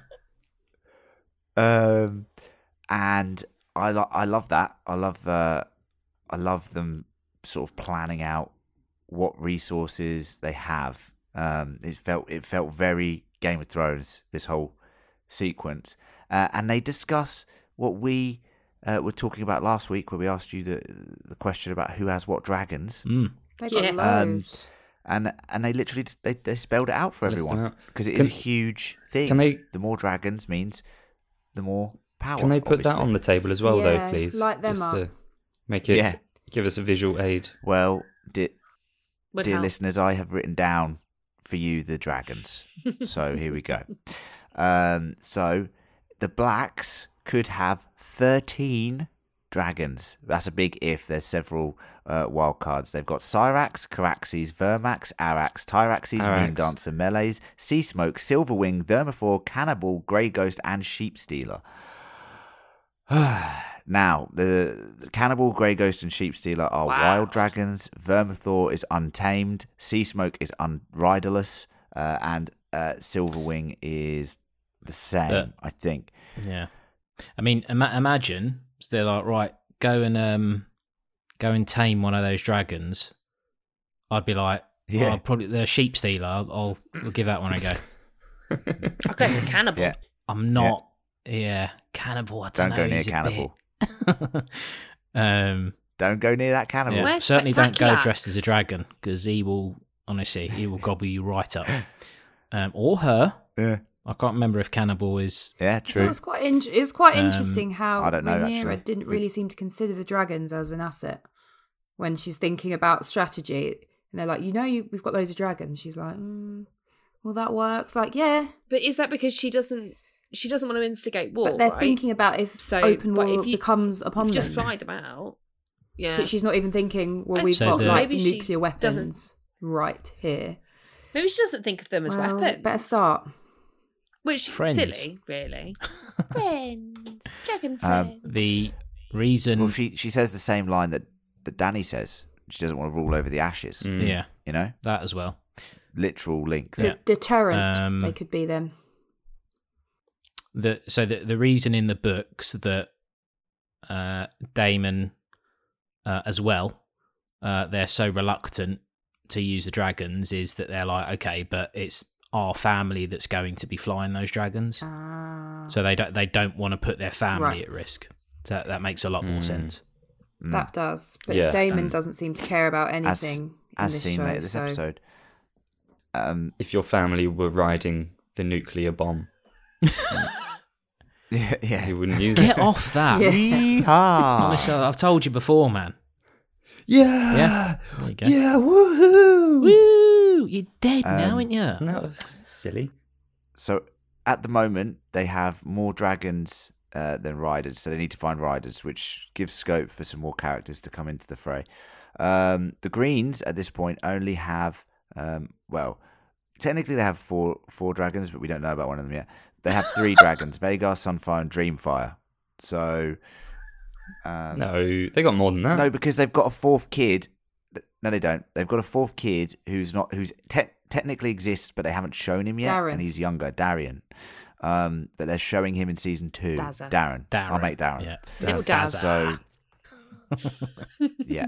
Um, and I lo- I love that. I love uh, I love them sort of planning out what resources they have. Um, it felt it felt very Game of Thrones, this whole sequence, uh, and they discuss what we uh, were talking about last week, where we asked you the the question about who has what dragons, Mm. They got Yeah. Um, loads. and and they literally just- they they spelled it out for List them everyone out. because it is Can- a huge thing. Can they The more dragons means the more power. can they put that obviously. on the table as well, Yeah, though, please? light them Just up. to make it Yeah. give us a visual aid. Well, di- Would dear help. listeners, I have written down for you the dragons. So here we go. Um, so the blacks could have thirteen dragons. That's a big if. There's several uh, wild cards. They've got Cyrax, Caraxes, Vermax, Arax, Tyraxes, Arax. Moondancer, Melees, Sea Smoke, Silverwing, Thermophore, Cannibal, Grey Ghost, and Sheep Stealer. Now, the, the Cannibal, Grey Ghost, and Sheep Stealer are Wow. wild dragons. Vermithor is untamed. Sea Smoke is unriderless. Uh, and uh, Silverwing is the same, Uh, I think. Yeah, I mean, ima- imagine they're like, right, go and um, go and tame one of those dragons. I'd be like, Yeah. yeah, probably the sheep stealer. I'll, I'll, I'll give that one a go. I'll go for Cannibal. Yeah. I'm not, yeah, cannibal. I don't, Don't know. go near he's a Cannibal. bit- um, Don't go near that cannibal. yeah. Where's Certainly don't go Spectaculax? dressed as a dragon because he will, honestly, he will gobble you right up. Um, or her. Yeah. I can't remember if cannibal is. Yeah, It true. was quite in- it was quite Um, interesting how I don't know, Rhaenyra actually. didn't really seem to consider the dragons as an asset when she's thinking about strategy. And they're like, you know, you, we've got loads of dragons. She's like, mm, well, that works. Like, yeah, But is that because she doesn't she doesn't want to instigate war? but they're right? thinking about if So, open but war if you- becomes upon You them. just fly them out. Yeah. But she's not even thinking, well, And we've So got the- like Maybe she nuclear weapons doesn't- right here. Maybe she doesn't think of them as Well, weapons. better start. Which Friends. silly, really. friends. Dragon Um, friends. The reason. Well, she she says the same line that, that Dany says. She doesn't want to rule over the ashes. Mm. yeah, You know? that as well. literal link. De- There. deterrent, Um, they could be then. The so the the reason in the books that uh, Daemon, uh, as well, uh, they're so reluctant to use the dragons is that they're like, okay, but it's our family that's going to be flying those dragons, Ah, so they don't they don't want to put their family Right. at risk. So that, that makes a lot more Mm. sense. Mm. that does. But Yeah, Damon and- doesn't seem to care about anything As in this seen show. later this so- episode. Um, If your family were riding the nuclear bomb, yeah, yeah. you wouldn't use Get it. off that. Yeah. Yeehaw! Honestly, I've told you before, man. Yeah, Yeah, there you go. yeah, woohoo! Woo! You're dead now, Um, aren't you? No, silly. So at the moment, they have more dragons uh, than riders, so they need to find riders, which gives scope for some more characters to come into the fray. Um, the Greens at this point only have, um, well, technically they have four four dragons, but we don't know about one of them yet. They have three dragons: Vhagar, Sunfire, and Dreamfire. So um, No, they got more than that. no, because they've got a fourth kid. No, they don't. They've got a fourth kid who's not who's te- technically exists, but they haven't shown him yet, Darren. and he's younger, Darian. Um, but they're showing him in season two. Dazza. Darren. Darren. I'll make Darren. Yeah. Little Daz- Daz. So yeah.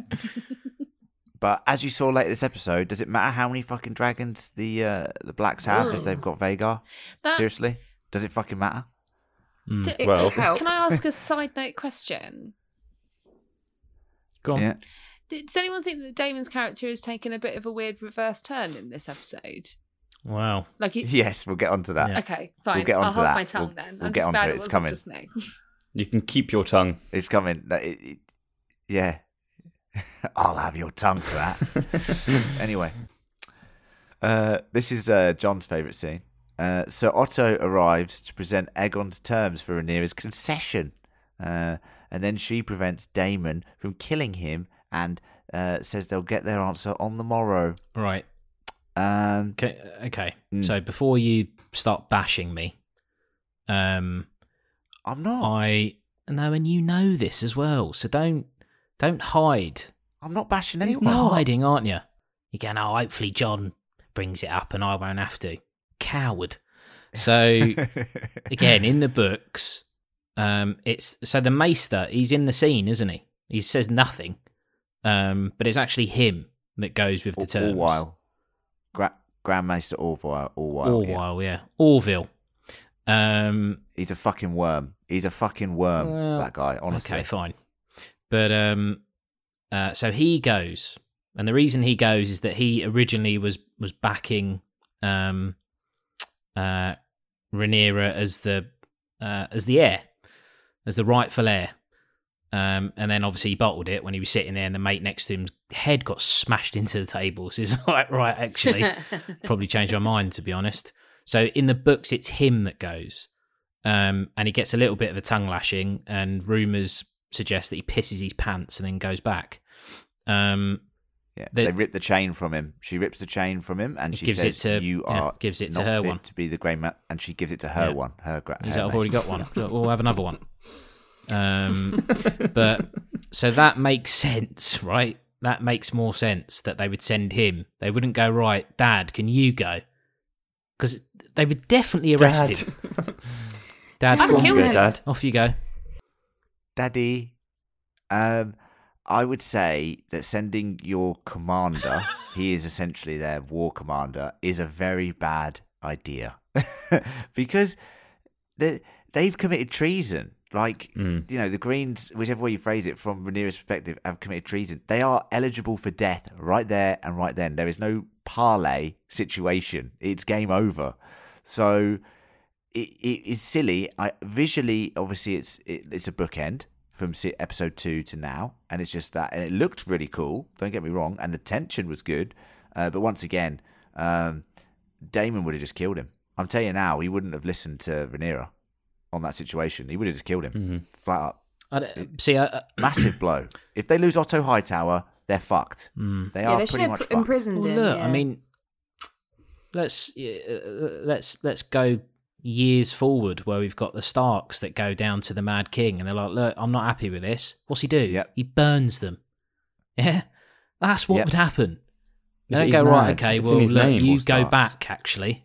But as you saw later this episode, does it matter how many fucking dragons the uh, the blacks have if they've got Vhagar? That- Seriously, does it fucking matter? Mm. D- Well- It helps. Can I ask a side note question? Go on. Yeah. Does anyone think that Damon's character has taken a bit of a weird reverse turn in this episode? Wow. Like, it, Yes, we'll get onto that. Yeah. okay, fine. We'll get I'll onto hold that. my tongue We'll- then. we'll I'm get just onto glad it. it It's wasn't coming. just me. You can keep your tongue. It's coming. That- it- it- yeah. I'll have your tongue for that. Anyway, uh, this is uh, John's favourite scene. Uh, so Otto arrives to present Aegon's terms for Rhaenyra's concession, uh, and then she prevents Daemon from killing him and uh, says they'll get their answer on the morrow. Right. Um, Okay. Okay. Mm. So before you start bashing me, um, I'm not. I no, and you know this as well. So don't don't hide. I'm not bashing You're anyone. hiding, aren't you? You're going, oh, hopefully John brings it up and I won't have to. Coward. So again, in the books, um, it's so the Maester. He's in the scene, isn't he? He says nothing, um, but it's actually him that goes with the all, terms. all while. Gra- Grand Maester Orville. All while. All yeah. while, yeah. Orville. Um, He's a fucking worm. He's a fucking worm, Well, that guy, honestly. Okay, fine. But um, uh, so he goes, and the reason he goes is that he originally was was backing um, uh, Rhaenyra as the uh, as the heir, as the rightful heir. Um, and then obviously he bottled it when he was sitting there, and the mate next to him's head got smashed into the table. So he's like, right, actually, probably changed my mind, to be honest. So in the books, it's him that goes. Um, and he gets a little bit of a tongue lashing, and rumours suggest that he pisses his pants and then goes back. Um, Yeah, The- they rip the chain from him. She rips the chain from him, and she gives it says, to- "You yeah, are gives it to not her fit one. to be the Grey Ma-" and she gives it to her Yeah. one. Her, gra- he's her like, I've already mason. got one. We'll have another one. Um, but so that makes sense, right? That makes more sense that they would send him. They wouldn't go, right, Dad, can you go? Because they would definitely arrest Dad. him. Dad, I'd go on, kill Yeah, him. Dad. off you go. Daddy. Um, I would say that sending your commander, he is essentially their war commander, is a very bad idea because they they've committed treason. Like, Mm. you know, the Greens, whichever way you phrase it, from Rhaenyra's perspective, have committed treason. They are eligible for death right there and right then. There is no parlay situation. It's game over. So it, it is silly. I visually, obviously, it's it, it's a bookend from se- episode two to now, and it's just that, and it looked really cool. Don't get me wrong, and the tension was good. Uh, but once again, um, Daemon would have just killed him. I'm telling you now, he wouldn't have listened to Rhaenyra on that situation. He would have just killed him Mhm. flat up. I don't- see, I, I, Massive blow. If they lose Otto Hightower, they're fucked. mm. They yeah, are they should pretty have much pr- fucked. imprisoned Well, him. look, yeah. I mean, let's uh, let's let's go years forward where we've got the Starks that go down to the Mad King, and they're like, "Look, I'm not happy with this." What's he do? Yep. He burns them. Yeah, that's what Yep. would happen. They don't He's go, right, mad. okay, It's in well, his look, name. you War go starts. back, actually.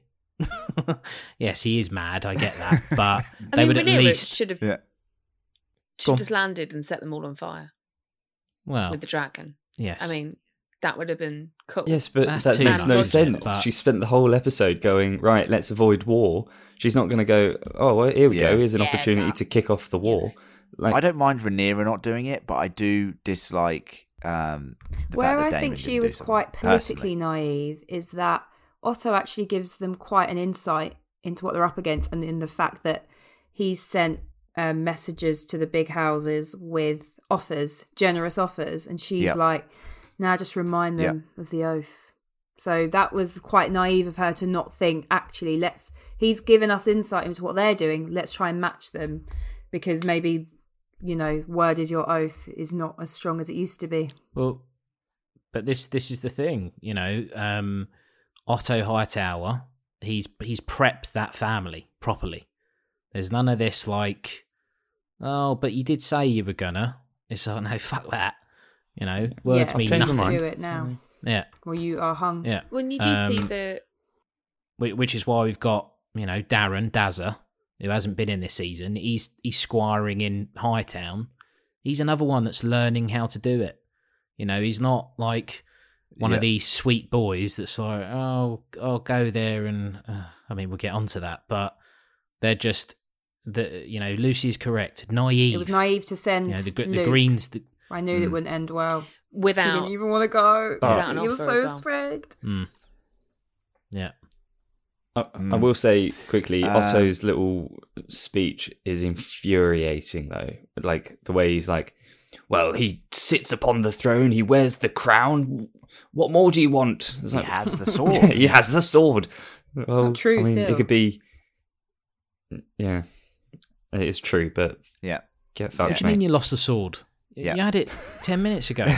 Yes, he is mad, I get that. But they I mean, would at Rhaenyra least... should have Yeah. should Go on. have just landed and set them all on fire Well, with the dragon. yes. I mean, that would have been cool. Yes, but That's that too makes no much, sense. but- She spent the whole episode going, right, let's avoid war. She's not going to go, oh, well, here we Yeah. go. Here's an Yeah, opportunity but- to kick off the war. Like, I don't mind Rhaenyra not doing it, but I do dislike um, the Where fact that I Daemon think she didn't do was something, quite politically personally. naive is that Otto actually gives them quite an insight into what they're up against, and in the fact that he's sent um, messages to the big houses with offers, generous offers, and she's Yeah. like, now just remind them of the oath. So that was quite naive of her to not think, actually, let's, he's given us insight into what they're doing, let's try and match them, because maybe, you know, word is your oath is not as strong as it used to be. Well, but this this is the thing, you know. Um, Otto Hightower, he's he's prepped that family properly. There's none of this like, oh, but you did say you were gonna. It's like, no, fuck that. You know, words yeah, mean changed my nothing. mind. do it now. Yeah, Well, you are hung. yeah. When you do see Um, the Whi- Which is why we've got, you know, Darren Dazza, who hasn't been in this season. He's he's squiring in Hightown. He's another one that's learning how to do it. You know, he's not like one Yeah. of these sweet boys that's like, oh, I'll go there and uh, I mean, we'll get onto that, but they're just the you know, Lucy's correct, naive. It was naive to send You know, the, gr- the Luke. Greens. The, I knew it wouldn't end well. He without didn't even want to go. Without an he was offer so as well. strict. mm, yeah, I, I Mm. will say quickly, Uh, Otto's little speech is infuriating, though. Like the way he's like, "Well, he sits upon the throne, he wears the crown. What more do you want?" It's He like, has the Yeah, sword. he has the sword. Well, not true I mean, still. it could be. Yeah, it is true, but Yeah. get what fucked, do you mean mate. you lost the sword? Yeah. You had it ten minutes ago.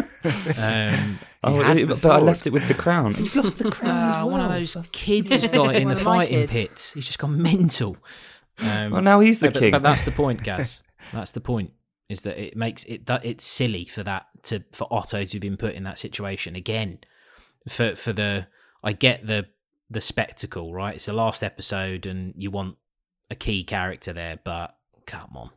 um, Oh, He had it- the but I sword. left it with the crown. You've lost the crown. Ah, as one of well. those kids has got it in One the of my fighting kids. pit. He's just gone mental. Um, Well, now he's the but, king. But that's the point, Gaz. That's the point. Is that it makes it that it's silly for that to for Otto to have been put in that situation again. For for the I get the the spectacle, right? It's the last episode, and you want a key character there, but come on.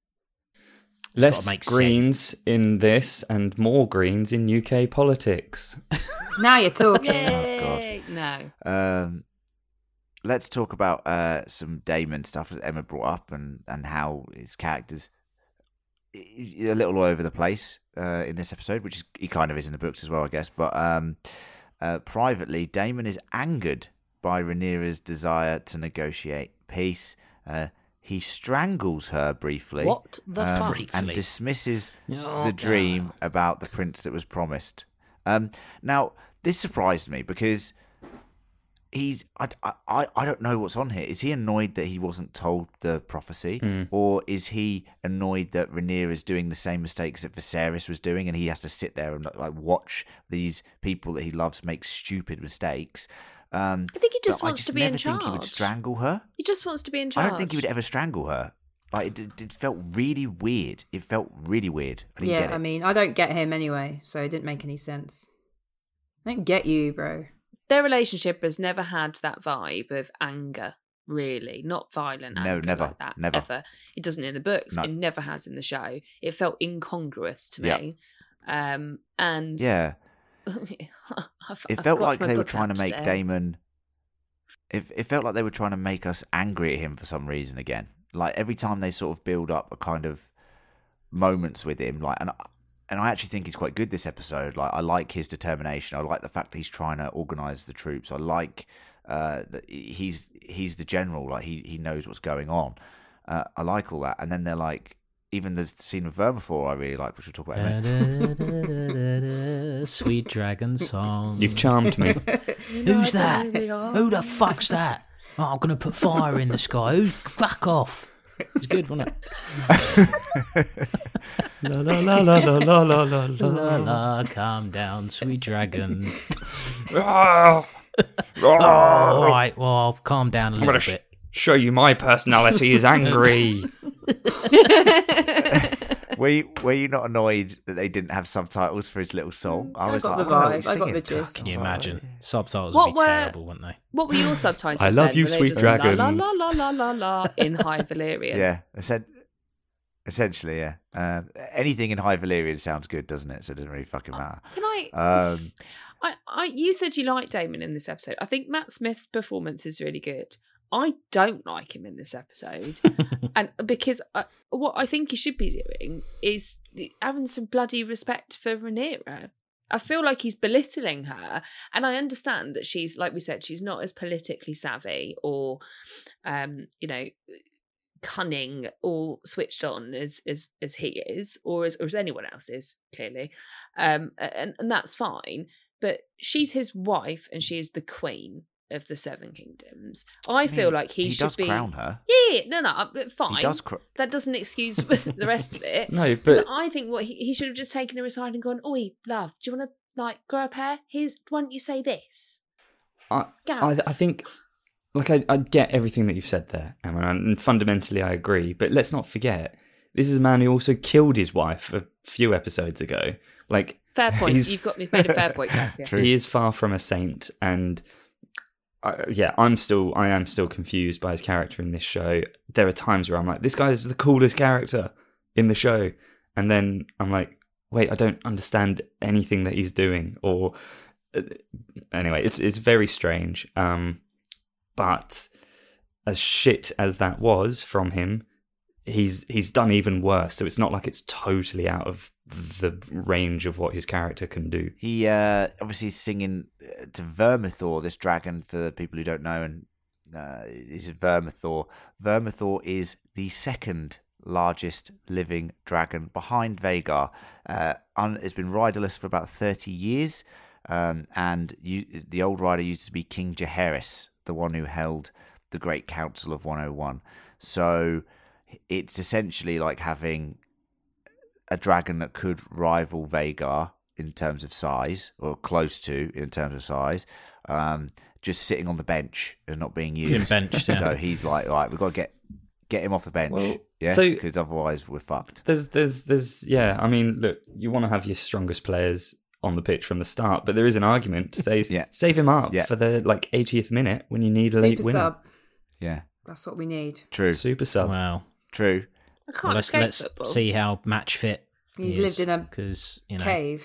It's Less gotta make greens in this and more greens in U K politics. Now you're talking. Yay! No. Um, let's talk about uh, some Damon stuff that Emma brought up, and, and how his character's a little all over the place uh, in this episode, which is, he kind of is in the books as well, I guess. But um, uh, privately, Damon is angered by Rhaenyra's desire to negotiate peace. Uh, he strangles her briefly, What the um, fuck? and Briefly? dismisses Oh, the dream about the prince that was promised. Um, now, this surprised me because he's I, I, I don't know what's on here. Is he annoyed that he wasn't told the prophecy, Mm. or is he annoyed that Rhaenyra is doing the same mistakes that Viserys was doing, and he has to sit there and like watch these people that he loves make stupid mistakes? Um, I think he just but I wants just to be never in think he would charge. strangle her. He just wants to be in I charge. don't think he would ever strangle her. Like it, it, it felt really weird. It felt really weird. I didn't Yeah, get it. I mean, I don't get him anyway, so it didn't make any sense. I don't get you, bro. Their relationship has never had that vibe of anger, really. Not violent No, anger never, like that. never. Ever. It doesn't in the books. No. It never has in the show. It felt incongruous to Yeah. me. Um, and yeah. I've, It I've felt got like my they were book trying to out make today. Damon. It, it felt like they were trying to make us angry at him for some reason again. Like every time they sort of build up a kind of moments with him, like and I- and I actually think he's quite good this episode. Like I like his determination. I like the fact that he's trying to organize the troops. I like uh, that he's he's the general. Like he he knows what's going on. Uh, I like all that. And then they're like. Even the scene with Vermithor I really like, which we'll talk about in a minute. Da-da-da-da-da, Sweet dragon song. You've charmed me. Who's that? Who the fuck's that? Oh, I'm gonna put fire in the sky. Who's fuck off? It's good, wasn't it? La la la la la la la la La la, calm down, sweet dragon. la. Oh, all right, well, I'll calm down a I'm little gonna sh- bit. show you my personality is angry. Were you were you not annoyed that they didn't have subtitles for his little song? I was got like, the I don't know what vibe, he's I got singing. the gist. Can you imagine? Subtitles What would be were- terrible, wouldn't they? What were your subtitles? I love then? you, Were they sweet just dragon. La la la la la la in High Valyrian. Yeah, essen- essentially, yeah. Um, anything in High Valyrian sounds good, doesn't it? So it doesn't really fucking matter. Can I? Um, I, I, you said you liked Damon in this episode. I think Matt Smith's performance is really good. I don't like him in this episode, and because I, what I think he should be doing is having some bloody respect for Rhaenyra. I feel like he's belittling her, and I understand that she's, like we said, she's not as politically savvy or, um, you know, cunning or switched on as as as he is, or as or as anyone else is, clearly, um, and and that's fine. But she's his wife, and she is the queen of the Seven Kingdoms. I, I feel mean, like he, he should does be crown her. Yeah, no, no, uh, fine. He does cr- that doesn't excuse the rest of it. No, 'Cause but I think what he, he should have just taken her aside and gone, "Oi, love, do you want to like grow up hair? Here's why don't you say this?" I, I, Gareth. I think, like, I, I get everything that you've said there, Emma, and fundamentally I agree. But let's not forget, this is a man who also killed his wife a few episodes ago. Like, Fair point. he's- You've got me made a fair point, Cassia. True. he is far from a saint, and I, yeah, I'm still, I am still confused by his character in this show. There are times where I'm like, this guy is the coolest character in the show, and then I'm like, wait, I don't understand anything that he's doing. Or uh, anyway, it's it's very strange. Um, but as shit as that was from him, he's he's done even worse. So it's not like it's totally out of the range of what his character can do. He uh, obviously is singing uh, to Vermithor, this dragon, for the people who don't know, and uh, is Vermithor. Vermithor is the second largest living dragon behind Vhagar. Uh, un- it's been riderless for about thirty years, um, and you, the old rider used to be King Jaehaerys, the one who held the Great Council of one oh one. So it's essentially like having a dragon that could rival Vhagar in terms of size, or close to in terms of size, um, just sitting on the bench and not being used. Being benched, yeah. So he's like, all right, we've got to get get him off the bench, Well, yeah, so- because otherwise we're fucked. There's, there's, there's, yeah. I mean, look, you want to have your strongest players on the pitch from the start, but there is an argument to say, Yeah. save him up Yeah. for the like eightieth minute when you need a late Super winner. sub. Yeah, That's what we need. true, Super sub. Wow. true. I can't Well, let's escape let's football. see how match fit. He's lived in a because you know cave.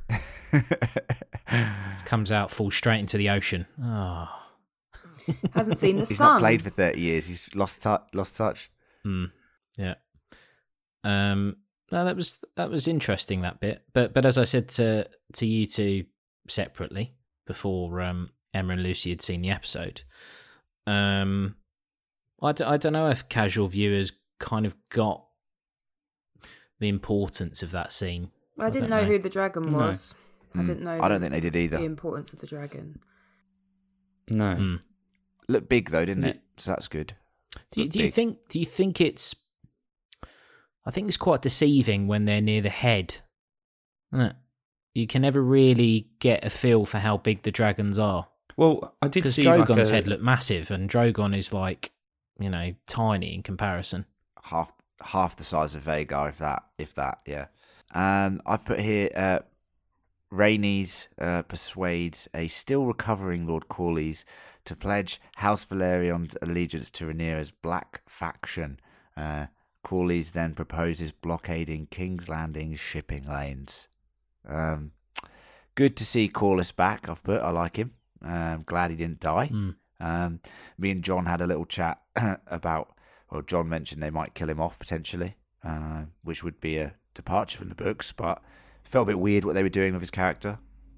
comes out, falls straight into the ocean. Oh. Hasn't seen the He's sun. not played for thirty years. He's lost touch. Lost touch. Mm, yeah. Um. No, that was that was interesting, that bit. But but as I said to to you two separately before um, Emma and Lucy had seen the episode, um, I, d- I don't know if casual viewers kind of got the importance of that scene. I didn't don't know, know. who the dragon No. was. I Mm. didn't know. I don't think they did either. the importance of the dragon. No. Mm. Looked big though, didn't Yeah. it? So that's good. Do you, Looked do you big. think? Do you think it's? I think it's quite deceiving when they're near the head. Isn't it? You can never really get a feel for how big the dragons are. Well, I did Because see Drogon's like a, head looked massive, and Drogon is like, you know, tiny in comparison. half half the size of Vhagar, if that, if that, yeah. Um, I've put here, uh, Rhaenys uh, persuades a still recovering Lord Corlys to pledge House Valerion's allegiance to Rhaenyra's Black faction. Uh, Corlys then proposes blockading King's Landing's shipping lanes. Um, good to see Corlys back. I've put, I like him. Um, glad he didn't die. Mm. Um, me and John had a little chat about. Well, John mentioned they might kill him off potentially, uh, which would be a departure from the books, but felt a bit weird what they were doing with his character.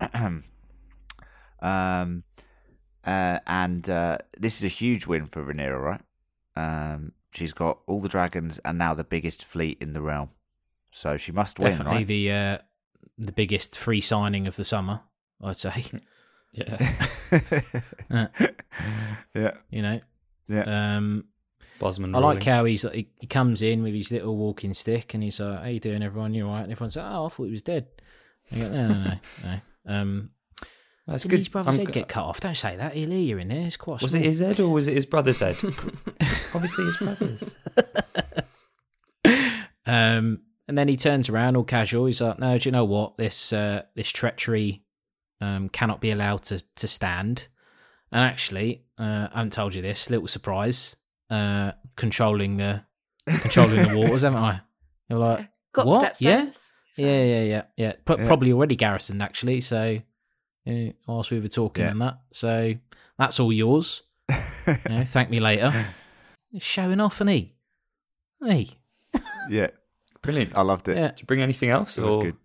um, uh, and uh, this is a huge win for Rhaenyra, right? Um, she's got all the dragons and now the biggest fleet in the realm, so she must win, Definitely right? the uh, the biggest free signing of the summer, I'd say. yeah, Uh, yeah, you know, yeah. um, Bosman. I like ruling. how he's like, he comes in with his little walking stick and he's like, "How you doing, everyone? You all right?" And everyone's like, "Oh, I thought he was dead." And you go, no, no, no, no. Um, That's didn't good. his brother's I'm head g- get cut off? Don't say that. He'll hear you in there. It's quite Was small. it his head or was it his brother's head? Obviously, his brother's. um, And then he turns around all casual. He's like, no, do you know what? This uh, this treachery um, cannot be allowed to, to stand. And actually, uh, I haven't told you this, little surprise, uh, controlling the controlling the waters, haven't I? You're like, Got what? Yeah? stepstones. so- Yeah, yeah, yeah, yeah. Pro- Yeah. Probably already garrisoned, actually. So, yeah, whilst we were talking Yeah. and that. So, that's all yours. You know, thank me later. He's showing off, isn't he? Hey. Yeah, Brilliant. I loved it. Yeah. Did you bring anything else? It was or- good.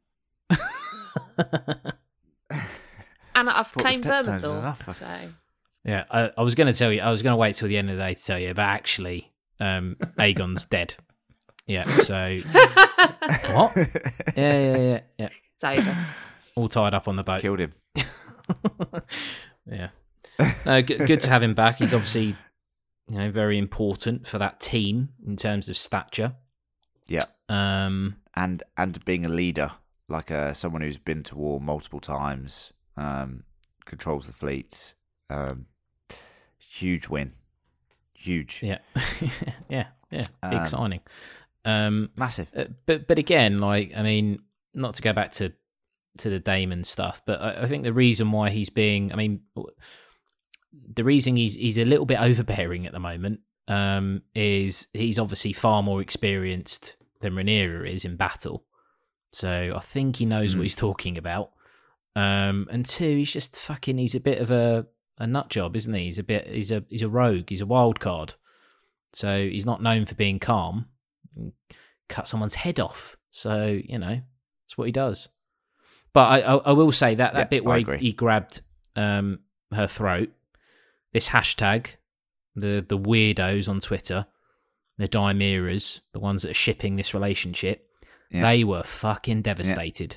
And I've Thought the claimed stepstones was Vermithor, enough. so Yeah, I, I was going to tell you, I was going to wait till the end of the day to tell you, but actually, um, Aegon's dead. Yeah, so. What? Yeah, yeah, yeah, yeah. it's over. All tied up on the boat. Killed him. Yeah. Uh, good, good to have him back. He's obviously, you know, very important for that team in terms of stature. Yeah, Um, and and being a leader, like uh, someone who's been to war multiple times, um, controls the fleets. Um, huge win. Huge. yeah, yeah, yeah. Big Um, signing. Um, Massive. Uh, but but again, like I mean, not to go back to to the Daemon stuff, but I, I think the reason why he's being, I mean, the reason he's he's a little bit overbearing at the moment um, is he's obviously far more experienced than Rhaenyra is in battle, so I think he knows Mm. what he's talking about. Um, and two, he's just fucking, he's a bit of a a nut job, isn't he? He's a bit, he's a he's a rogue, he's a wild card, so he's not known for being calm. Cut someone's head off. So, you know, that's what he does. But I, I, I will say that, that Yeah, bit I where he, agree. he grabbed um, her throat, this hashtag, the, the weirdos on Twitter, the Dimeras, the ones that are shipping this relationship, Yeah. they were fucking devastated.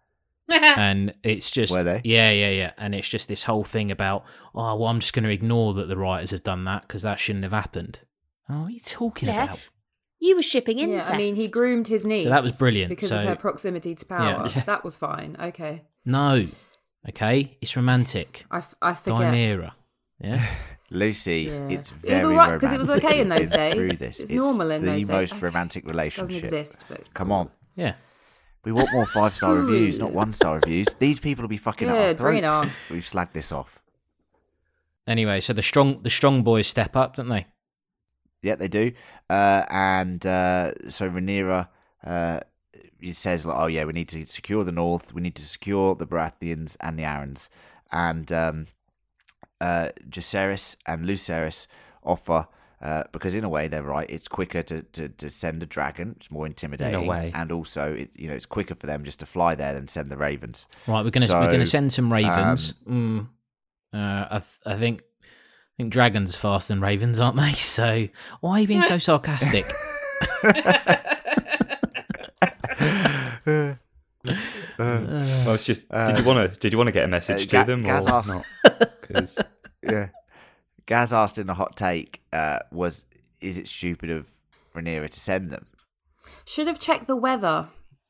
And it's just, Were they? yeah, yeah, yeah. And it's just this whole thing about, oh, well, I'm just going to ignore that the writers have done that because that shouldn't have happened. Oh, what are you talking Yeah. about? You were shipping Yeah, incest. I mean, he groomed his niece. So that was brilliant. because So- of her proximity to power. Yeah. That was fine. Okay, No. Okay, it's romantic. I, f- I forget. Dimera. Yeah. Lucy, Yeah. it's It was very all right, 'cause it was romantic. okay in We've those been through days. this. It's normal in the those days. most Okay. romantic relationship. Doesn't exist, but Come on. Yeah. We want more five star reviews, not one star reviews. These people will be fucking Yeah, at our bring it throats. on. We've slagged this off. Anyway, so the strong the strong boys step up, don't they? Yeah, they do. Uh, and uh, so Rhaenyra, uh, he says, like, "Oh yeah, we need to secure the north. We need to secure the Baratheons and the Arryns." And um, uh, Jacaerys and Lucerys offer, uh, because in a way they're right. It's quicker to, to, to send a dragon. It's more intimidating. way. And also, it, you know, it's quicker for them just to fly there than send the ravens. Right, we're gonna So, we're gonna send some ravens. mm, uh, I th- I think I think dragons are faster than ravens, aren't they? So why are you being so sarcastic? Well, it's just. Uh, did you want to? Did you want to get a message uh, to Ga- them Gaz or asked- not? 'Cause- Yeah. Gaz asked in a hot take, uh, was is it stupid of Rhaenyra to send them? should have checked the weather.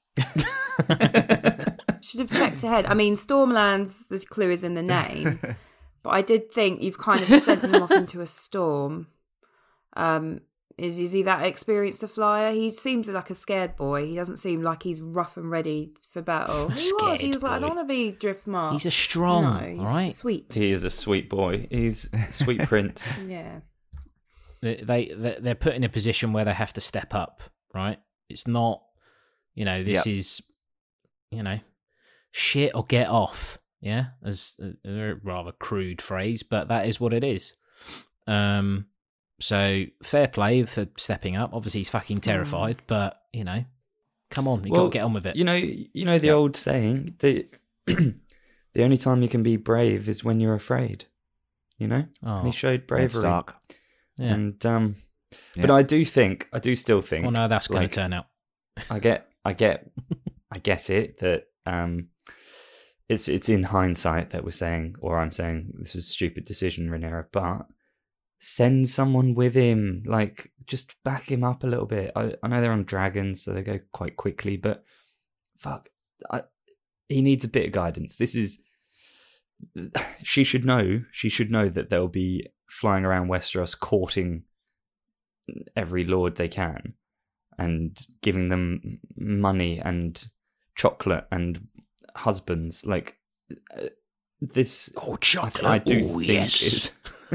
Should have checked ahead. I mean, Stormlands, the clue is in the name, but I did think you've kind of sent him off into a storm. Um, is is he that experienced a flyer? He seems like a scared boy. He doesn't seem like he's rough and ready for battle. He was. He Scared was like, I boy. don't want to be Driftmark. He's a strong, no, he's all right. sweet. he is a sweet boy. He's sweet prince. Yeah. They they they're put in a position where they have to step up, right? It's not, you know, this Yep. is, you know, shit or get off. Yeah, as a, a rather crude phrase, but that is what it is. Um, so fair play for stepping up. Obviously, he's fucking terrified, but you know, come on, you Well, got to get on with it. You know, you know the Yeah. old saying that the only time you can be brave is when you're afraid. You know, Oh, and he showed Ned bravery. Stark. yeah. And um, Yeah. but I do think, I do still think. Well, no, that's going like, to turn out. I get, I get, I get it that um, it's it's in hindsight that we're saying, or I'm saying this was a stupid decision, Rhaenyra. But send someone with him, like just back him up a little bit. I, I know they're on dragons, so they go quite quickly, but fuck, I, he needs a bit of guidance. This is, she should know. She should know that they'll be flying around Westeros, courting every lord they can, and giving them money and chocolate and husbands. Like uh, this, Oh, I, chocolate. I do oh, think yes. is.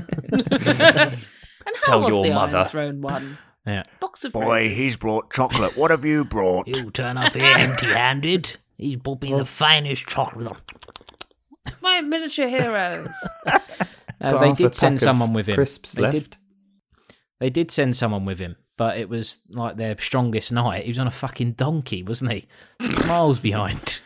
And how Tell was your the mother. Iron Throne one? Yeah. Box of Boy, roses. he's brought chocolate. What have you brought? You turn up here empty-handed. He's bought me the finest chocolate. My miniature heroes. Uh, Got they half a did send pack of someone with him. Crisps They left. did. They did send someone with him, but it was like their strongest knight. He was on a fucking donkey, wasn't he? Miles behind.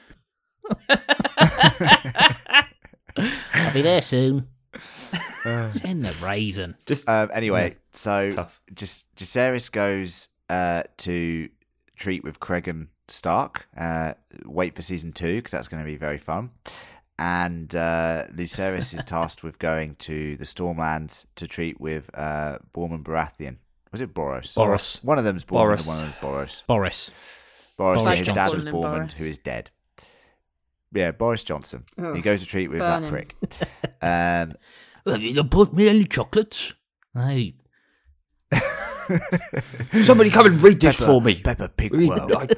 I'll be there soon. Send the raven. Just Um, anyway, so it's tough. Jas- Jacaerys goes uh, to treat with Cregan Stark. Uh, wait for season two because that's going to be very fun. And uh, Lucerys is tasked with going to the Stormlands to treat with uh, Borman Baratheon. Was it Boros? Boros. One of them's Borman Boros. and one of them's Boros. Boris. Boris, Boris his dad Johnson. was Calling him Borman, Boris. who is dead. Yeah, Boris Johnson. Oh, He goes to treat with burn that him. prick. Um, Have you bought me any chocolates? Hey, Somebody come and read this Pepper, for me. Pepper Pig Read- World. I-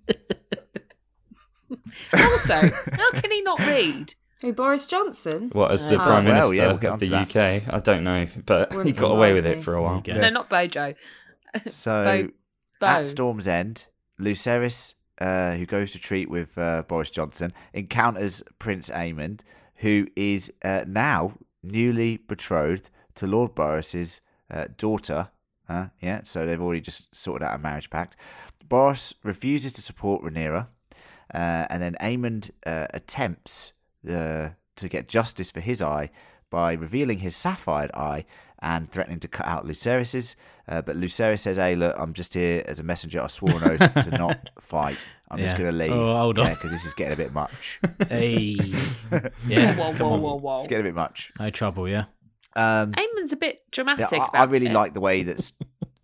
Also, how can he not read? Who, Boris Johnson? What, as the Oh, Prime well, Minister yeah, we'll get of onto the that. U K? I don't know, but he Wouldn't got away with surprise it me. for a while. There you go. No, not Bojo. So Bo- Bo. at Storm's End, Lucerys, uh, who goes to treat with uh, Boris Johnson, encounters Prince Aemond, who is uh, now newly betrothed to Lord Boros's uh, daughter. Uh, yeah, so they've already just sorted out a marriage pact. Boros refuses to support Rhaenyra, uh, and then Aemond uh, attempts uh, to get justice for his eye by revealing his sapphire eye and threatening to cut out Lucerys's. Uh, but Lucerys says, "Hey, look, I'm just here as a messenger. I swore an oath to not fight. I'm just Yeah. going to leave. Oh, hold on. Yeah, because this is getting a bit much. hey. Yeah, Whoa, come whoa, on. whoa, whoa. It's getting a bit much." No trouble, yeah. Um, Eamon's a bit yeah, dramatic I, about I really it. like the way that's.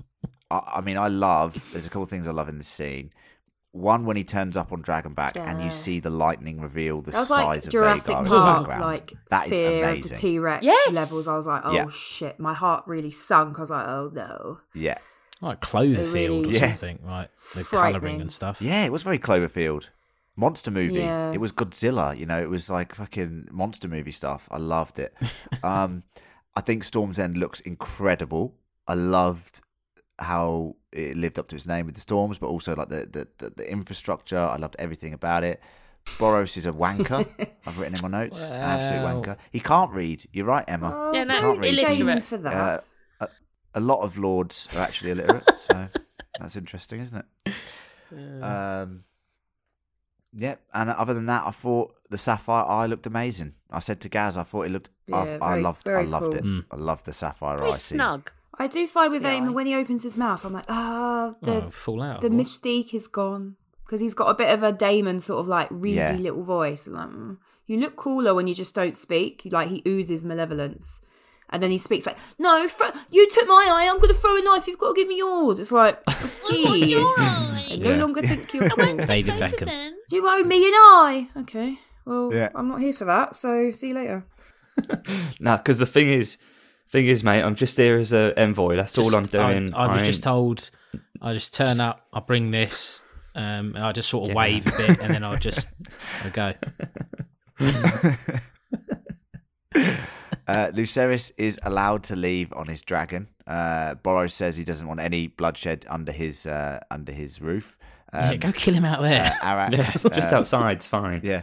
I, I mean, I love. There's a couple of things I love in this scene. One, when he turns up on Dragonback and you Yeah. see the lightning reveal the That was size like of Jurassic Vhagar in the Park, background. like That is fear of amazing. the T Rex Yes. levels. I was like, oh Yeah. shit, my heart really sunk. I was like, oh no. Yeah, Like Cloverfield really- or Yeah. something, right? The Frightening. colouring and stuff. yeah, it was very Cloverfield. Monster movie. Yeah. It was Godzilla. You know, it was like fucking monster movie stuff. I loved it. um, I think Storm's End looks incredible. I loved how it lived up to its name with the storms, but also like the the, the, the infrastructure. I loved everything about it. Boros is a wanker. I've written in my notes. Absolute Well. wanker. He can't read. You're right, Emma. Oh, Yeah, no, don't shame him illiterate. for that. Uh, a, a lot of lords are actually illiterate, so that's interesting, isn't it? Um, yeah, and other than that, I thought the sapphire eye looked amazing. I said to Gaz, I thought it looked. I, Yeah, I very- loved. I very loved cool. it. Mm. I loved the sapphire Very eye. scene. snug. I do find with Yeah, Eamon I- when he opens his mouth, I'm like, ah, the Oh, fall out. the of what? mystique is gone because he's got a bit of a Damon sort of like reedy Yeah. little voice. Like, mm. You look cooler when you just don't speak. Like he oozes malevolence, and then he speaks like, "No, fr- you took my eye. I'm going to throw a knife. You've got to give me yours." It's like, okay, I no Yeah. longer think you're cool. David Beckham. You owe me an eye. Okay, well, Yeah. I'm not here for that. So see you later. Nah, because the thing is, thing is, mate, I'm just here as a envoy. That's all Just- I'm doing. I, I was ain't- just told, I just turn up, I bring this, um, and I just sort of wave a bit, and then I'll just I go. Uh, Lucerys is allowed to leave on his dragon. Uh, Boros says he doesn't want any bloodshed under his uh, under his roof. Um, yeah, go kill him out there. uh, Arax, Yeah, just uh, outside's fine. Yeah.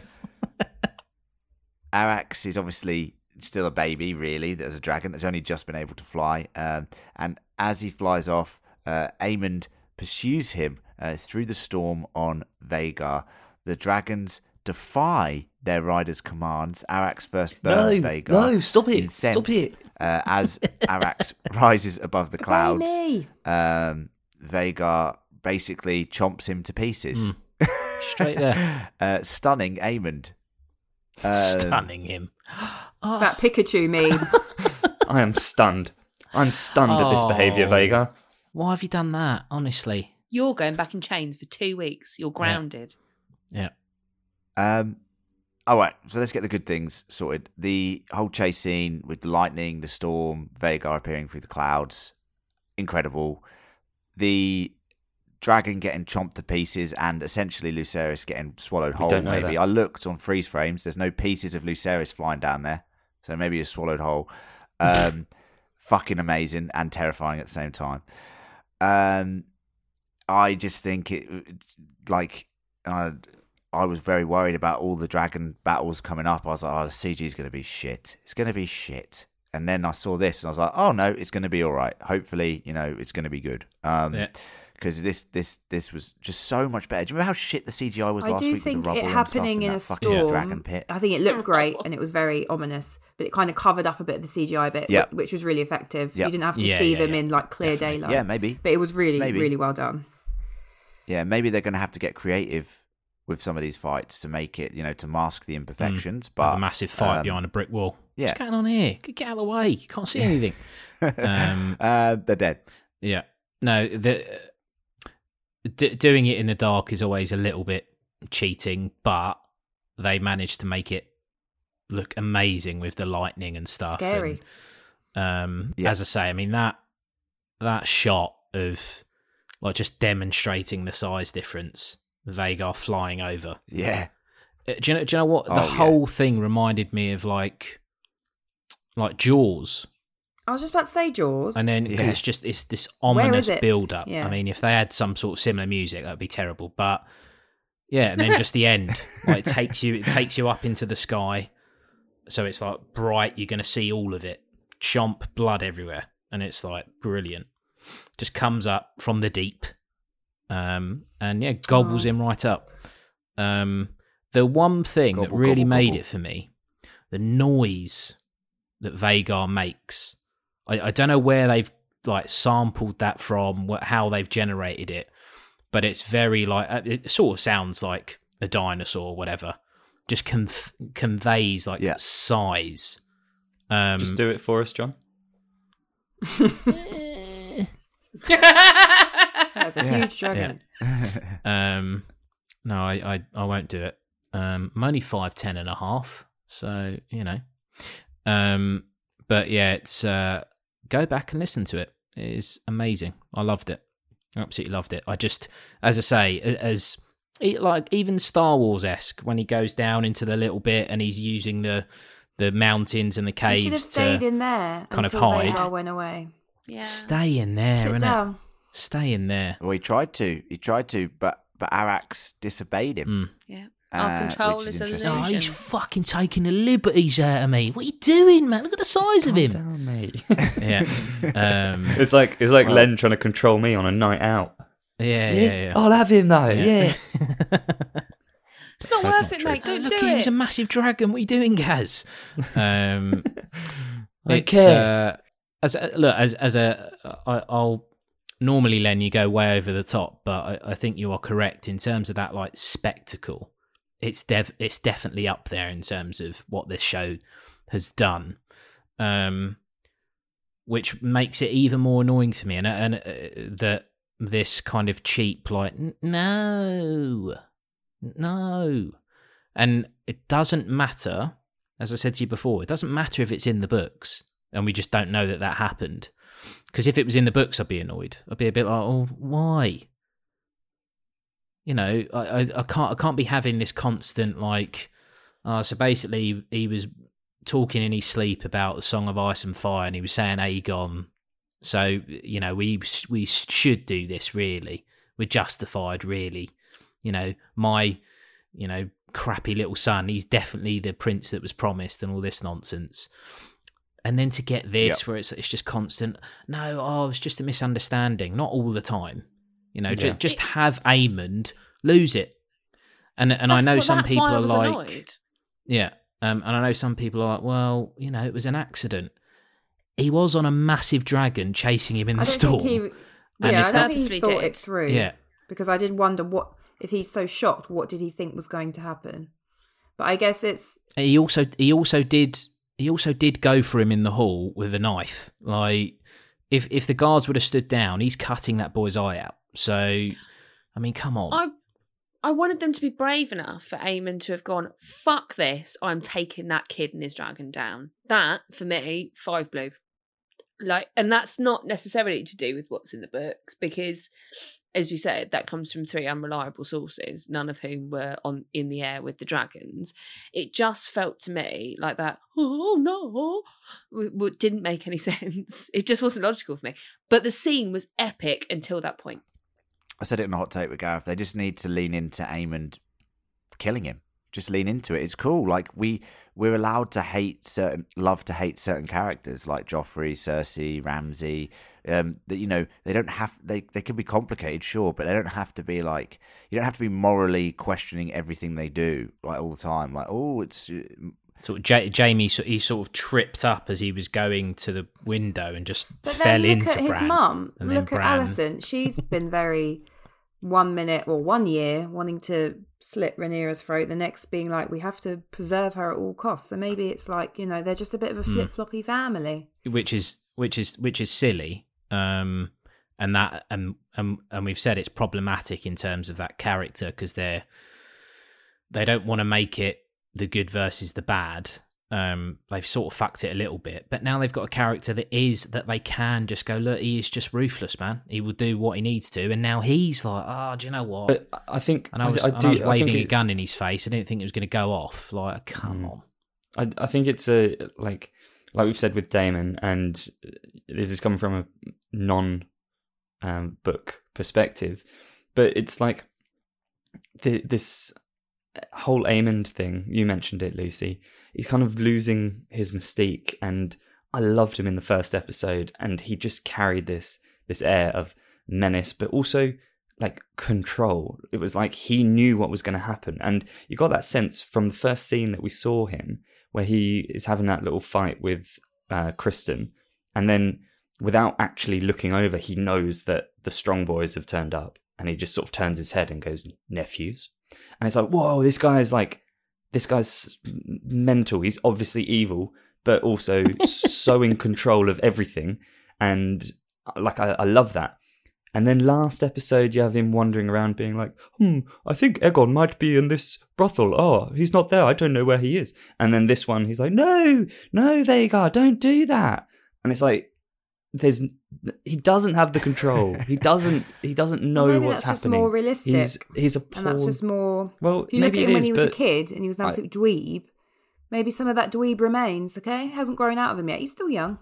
Arax is obviously still a baby, really. There's a dragon that's only just been able to fly. Um, and as he flies off, uh, Aemond pursues him uh, through the storm on Vhagar. The dragons defy their rider's commands. Arax first burns No, Vhagar. no, stop it, incensed, stop it. Uh, as Arax rises above the clouds, Amy. um, Vhagar basically chomps him to pieces, Mm. Straight there. uh, stunning Aemond. Um, Stunning him. It's that Pikachu meme. I am stunned. I'm stunned at this behaviour, Oh. Vhagar. Why have you done that? Honestly. You're going back in chains for two weeks. You're grounded. Yeah. Um, all right, so let's get the good things sorted. The whole chase scene with the lightning, the storm, Vhagar appearing through the clouds, incredible. The dragon getting chomped to pieces and essentially Lucerys getting swallowed whole. don't know Maybe that. I looked on freeze frames. There's no pieces of Lucerys flying down there, so maybe it's swallowed whole. Um, fucking amazing and terrifying at the same time. Um, I just think it like I, I was very worried about all the dragon battles coming up. I was like, oh, the C G is going to be shit. It's going to be shit. And then I saw this and I was like, oh no, it's going to be all right. Hopefully, you know, it's going to be good. Um, Yeah. Because this, this, this was just so much better. Do you remember how shit the C G I was I last do week with think the rubble it and stuff happening in that a fucking storm. dragon pit? I think it looked great and it was very ominous, but it kind of covered up a bit of the C G I bit, Yeah. which was really effective. Yeah. You didn't have to Yeah, see yeah, them yeah. in like clear Definitely. daylight. Yeah, maybe. But it was really, Maybe. really well done. Yeah, maybe they're going to have to get creative with some of these fights to make it, you know, to mask the imperfections. Have But a massive fight um, behind a brick wall. yeah. What's going on here? Get out of the way. You can't see anything. um, uh, they're dead. yeah. No, the d- doing it in the dark is always a little bit cheating, but they managed to make it look amazing with the lightning and stuff. Scary. And, um, Yeah. as I say, I mean that that shot of like just demonstrating the size difference, Vhagar flying over. Yeah. Uh, Do you know? Do you know what? The Oh, yeah. whole thing reminded me of like, like Jaws, I was just about to say Jaws. and then 'cause Yeah. it's just it's this Where ominous is it? build up. Yeah. I mean, if they had some sort of similar music, that'd be terrible. But yeah, and then just the end, like it takes you, it takes you up into the sky, so it's like bright. You're going to see all of it, chomp, blood everywhere, and it's like brilliant. Just comes up from the deep, um, and yeah, gobbles Oh. him right up. Um, the one thing Gobble, that really gobble, made gobble. it for me, the noise that Vhagar makes. I, I don't know where they've like sampled that from, what, how they've generated it, but it's very like uh, it sort of sounds like a dinosaur, or whatever. Just conf- conveys like Yeah. size. Um, Just do it for us, John. That's a Yeah. huge dragon. um, no, I, I, I won't do it. Um, I'm only five ten and a half, so you know. Um, but yeah, it's uh, go back and listen to it. It is amazing. I loved it. I absolutely loved it. I just, as I say, a- as it, like even Star Wars esque when he goes down into the little bit and he's using the the mountains and the You caves should have stayed to in there kind of until hide. Vhagar went away. Yeah. stay in there, Sit innit? down. Stay in there. Well, he tried to. He tried to, but but Arax disobeyed him. Mm. Yeah. uh, Our control which is is an interesting. Oh, illusion. he's fucking taking the liberties out of me. What are you doing, man? Look at the size of him. Down, mate. Yeah. Um, It's like it's like Well- Len trying to control me on a night out. yeah, yeah, yeah. I'll have him though. Yeah. It's not That's worth not it, true. mate. Oh, Don't look, do he was it. a massive dragon. What are you doing, Gaz? Um, it's, Okay. uh, as a, look as as a I, I'll normally, Len, you go way over the top, but I, I think you are correct in terms of that like spectacle. It's dev it's definitely up there in terms of what this show has done, um, which makes it even more annoying for me. And and uh, that this kind of cheap like "N- no, no, and it doesn't matter. As I said to you before, it doesn't matter if it's in the books and we just don't know that that happened. Because if it was in the books, I'd be annoyed. I'd be a bit like, oh, why? You know, I, I, I can't I can't be having this constant like, uh, so basically he was talking in his sleep about the Song of Ice and Fire and he was saying Aegon. So, you know, we we should do this, really. We're justified, really. You know, my, you know, crappy little son, he's definitely the prince that was promised and all this nonsense. And then to get this, Yep. where it's it's just constant, no, oh, it's just a misunderstanding. Not all the time. You know, ju- Yeah. just have Aemond lose it. And and I That's know what- some that's people why I are was like, annoyed. yeah, um, and I know some people are like, well, you know, it was an accident. He was on a massive dragon chasing him in the I don't storm. think he. And Yeah, I it's- don't think he Purposely thought did. it through. Yeah. Because I did wonder what if he's so shocked. What did he think was going to happen? But I guess it's He also he also did he also did go for him in the hall with a knife. Like if if the guards would have stood down, he's cutting that boy's eye out. So I mean, come on. I I wanted them to be brave enough for Aemon to have gone, fuck this, I'm taking that kid and his dragon down. That, for me, five blue. Like, and that's not necessarily to do with what's in the books, because as you said, that comes from three unreliable sources, none of whom were on in the air with the dragons. It just felt to me like that, oh no, w- w- didn't make any sense. It just wasn't logical for me. But the scene was epic until that point. I said it in a hot take with Gareth. They just need to lean into Aemond killing him. Just lean into it. It's cool. Like we we're allowed to hate certain, love to hate certain characters like Joffrey, Cersei, Ramsay. Um, that you know they don't have they they can be complicated, sure, but they don't have to be like you don't have to be morally questioning everything they do like all the time. Like oh, it's sort of J- Jamie. He sort of tripped up as he was going to the window and just But fell then look into at his Bran. mum. and then Look at Bran- Alison. She's been very one minute or one year wanting to slit Rhaenyra's throat, the next being like, we have to preserve her at all costs. So maybe it's like, you know, they're just a bit of a flip floppy family. which is which is which is silly. Um, and that and and and we've said it's problematic in terms of that character because they're they don't want to make it the good versus the bad. Um, they've sort of fucked it a little bit, but now they've got a character that is that they can just go, look, he is just ruthless, man. He will do what he needs to, and now he's like, oh, do you know what? But I think and I was, I, I and do, I was I think waving a it's- gun in his face. I didn't think it was going to go off. Like, come Mm. on. I, I think it's a like like we've said with Damon, and this is coming from a non um, book perspective, but it's like the, this whole Aemond thing. You mentioned it, Lucy. He's kind of losing his mystique, and I loved him in the first episode, and he just carried this this air of menace, but also like control. It was like he knew what was going to happen, and you got that sense from the first scene that we saw him, where he is having that little fight with uh, Kristen, and then without actually looking over, he knows that the strong boys have turned up, and he just sort of turns his head and goes, nephews. And it's like, whoa, this guy's like, this guy's mental. He's obviously evil, but also so in control of everything. And like, I, I love that. And then last episode, you have him wandering around being like, hmm, I think Aegon might be in this brothel. Oh, he's not there. I don't know where he is. And then this one, he's like, no, no, Vhagar, don't do that. And it's like, there's, he doesn't have the control. He doesn't, he doesn't know Well, maybe what's that's happening. Just more realistic. He's, he's a poor... And that's just more. Well, if you look maybe at him it when is, he was a but kid and he was an I- absolute dweeb, maybe some of that dweeb remains, okay? Hasn't grown out of him yet. He's still young.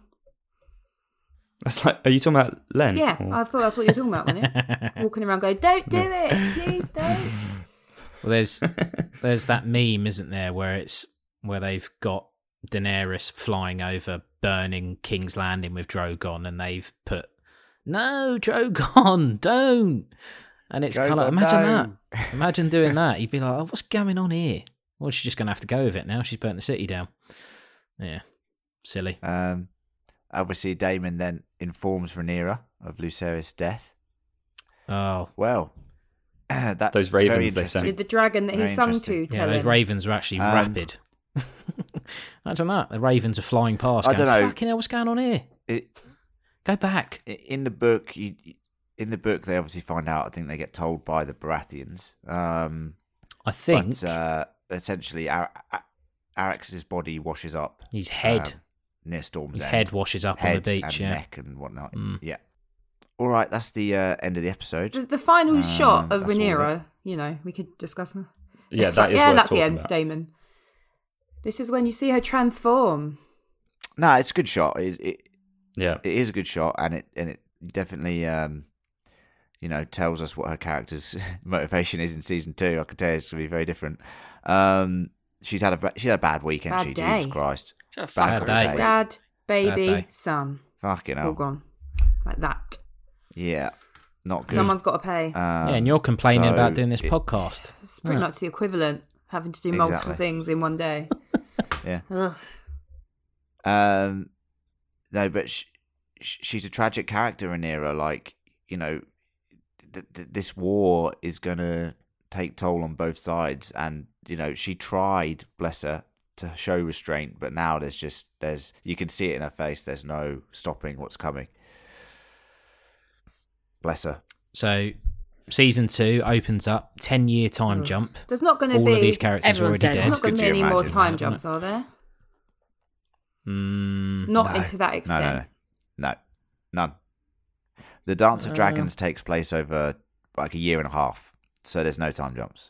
That's like, are you talking about Len? Yeah, Or- I thought that's what you were talking about, wasn't you? Walking around going, don't do it, please don't. Well, there's there's that meme, isn't there, where it's where they've got Daenerys flying over burning King's Landing with Drogon, and they've put no Drogon, don't. And it's kind of Drogon, imagine no. that. Imagine doing that. You'd be like, oh, what's going on here? Well, she's just going to have to go with it now. She's burnt the city down. Yeah, silly. Um, obviously, Daemon then informs Rhaenyra of Lucerys' death. Oh, Well, that Those ravens very they interesting. sent. Did the dragon that he Very sung to interesting. tell yeah, those him? ravens are actually Um, rapid. Imagine that. The ravens are flying past. I going, don't know. Fucking hell, what's going on here? It, Go back. in the book, you, in the book, they obviously find out. I think they get told by the Baratheons. Um, I think but uh, essentially, Ar- Ar- Arrax's body washes up. his head. um, near Storm's his End. head washes up Head on the beach. and Yeah. neck and whatnot. Mm. Yeah. All right, that's the uh, end of the episode. The, the final Um, shot of that's all Rhaenyra, you know, we could discuss that. Yeah, It's that like, is yeah, worth that's the talking end, about. Damon. This is when you see her transform. No, it's a good shot. It, it, Yeah. it is a good shot, and it and it definitely, um, you know, tells us what her character's motivation is in season two. I can tell you it's going to be very different. Um, she's had a ba- she had a bad week, hasn't Bad she? day. Jesus Christ, Shut up, bad Bad couple day. of days. Dad, baby, day. son, Fucking all hell. gone. Like that. Yeah, not good. Someone's got to pay. Um, Yeah, and you're complaining so about doing this it- podcast. It's pretty Yeah. much the equivalent, having to do multiple Exactly. things in one day. Yeah. Ugh. Um, no, but sh- sh- she's a tragic character, Rhaenyra. Like, you know, th- th- this war is gonna take toll on both sides, and you know, she tried, bless her, to show restraint, but now there's just there's you can see it in her face. There's no stopping what's coming. Bless her. So, season two opens up, ten year time Ugh. jump. There's not going to All be. of these characters are Everyone's already dead. There's dead. not going Could to be you any more imagine? time Yeah, jumps, are there? Mm, Not No. into that No, extent. no, no, no, none. The Dance of Uh. Dragons takes place over like a year and a half. So there's no time jumps.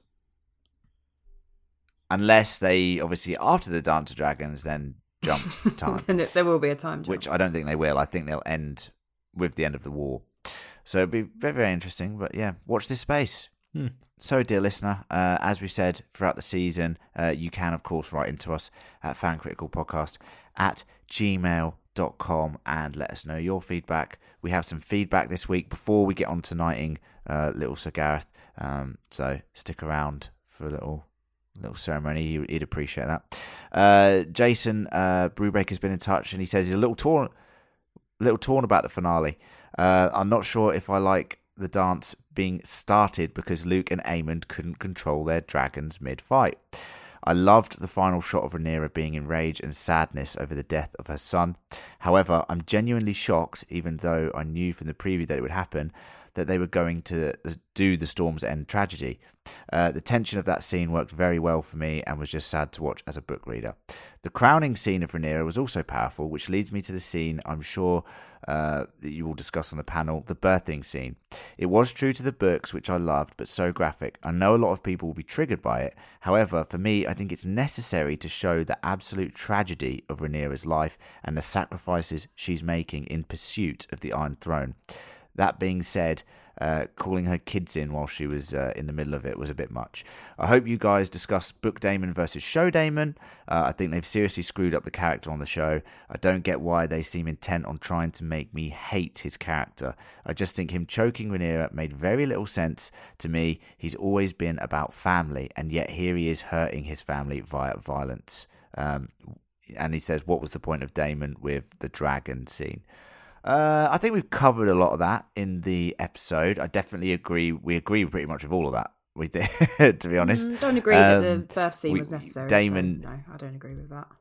Unless they, obviously, after the Dance of Dragons, then jump time. Then there will be a time jump. Which I don't think they will. I think they'll end with the end of the war. So it'd be very, very interesting. But yeah, watch this space. Hmm. So, dear listener, uh, as we've said throughout the season, uh, you can, of course, write into us at fancriticalpodcast at gmail dot com and let us know your feedback. We have some feedback this week before we get on to knighting uh, little Sir Gareth. Um, so stick around for a little little ceremony. He'd appreciate that. Uh, Jason uh, Brewbreaker's been in touch and he says he's a little torn, little torn about the finale. Uh, I'm not sure if I like the dance being started because Luke and Aemond couldn't control their dragons mid-fight. I loved the final shot of Rhaenyra being enraged and sadness over the death of her son. However, I'm genuinely shocked, even though I knew from the preview that it would happen, that they were going to do the Storm's End tragedy. Uh, the tension of that scene worked very well for me and was just sad to watch as a book reader. The crowning scene of Rhaenyra was also powerful, which leads me to the scene I'm sure uh, that you will discuss on the panel, the birthing scene. It was true to the books, which I loved, but so graphic. I know a lot of people will be triggered by it. However, for me, I think it's necessary to show the absolute tragedy of Rhaenyra's life and the sacrifices she's making in pursuit of the Iron Throne. That being said, uh, calling her kids in while she was uh, in the middle of it was a bit much. I hope you guys discuss Book Daemon versus Show Daemon. Uh, I think they've seriously screwed up the character on the show. I don't get why they seem intent on trying to make me hate his character. I just think him choking Rhaenyra made very little sense to me. He's always been about family, and yet here he is hurting his family via violence. Um, and he says, what was the point of Daemon with the dragon scene? Uh, I think we've covered a lot of that in the episode. I definitely agree. We agree pretty much with all of that. We did, to be honest. Mm, don't agree um, that the birth scene we, was necessary. Damon, so no, I don't agree with that.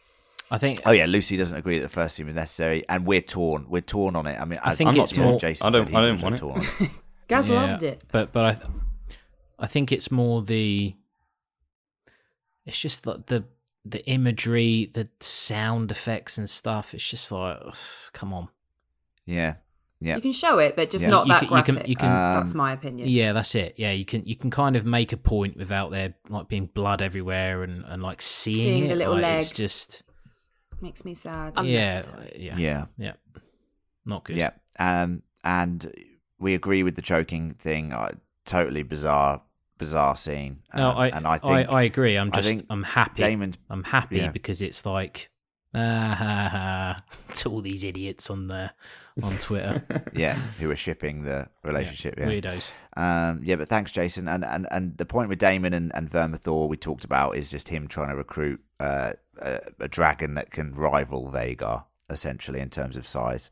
I think. Oh yeah, Lucy doesn't agree that the first scene was necessary, and we're torn. We're torn on it. I mean, I as, think I'm it's not more. Jason I don't. said I he's don't also want torn. it. Gaz Yeah, loved it, but but I, I think it's more the. It's just like the the imagery, the sound effects and stuff. It's just like, ugh, come on. Yeah, yeah. You can show it, but just Yeah. not You that can- you can- graphic. you can- That's Um, my opinion. Yeah, that's it. Yeah, you can you can kind of make a point without there like being blood everywhere and, and like seeing, Seeing it. the little like, leg. It's just Makes me sad. yeah, Unnecessary. yeah, Yeah, yeah, not good. yeah. Um, and we agree with the choking thing. Uh, totally bizarre, bizarre scene. Um, No, I, and I I, think I, agree. I'm I just think I'm happy. Damon's I'm happy yeah. because it's like ah, ha, ha, to all these idiots on the on Twitter. yeah, who are shipping the relationship. Yeah, Weirdos. Um, yeah, but thanks, Jason. And and, and the point with Daemon and, and Vermithor we talked about is just him trying to recruit uh, a, a dragon that can rival Vhagar, essentially, in terms of size.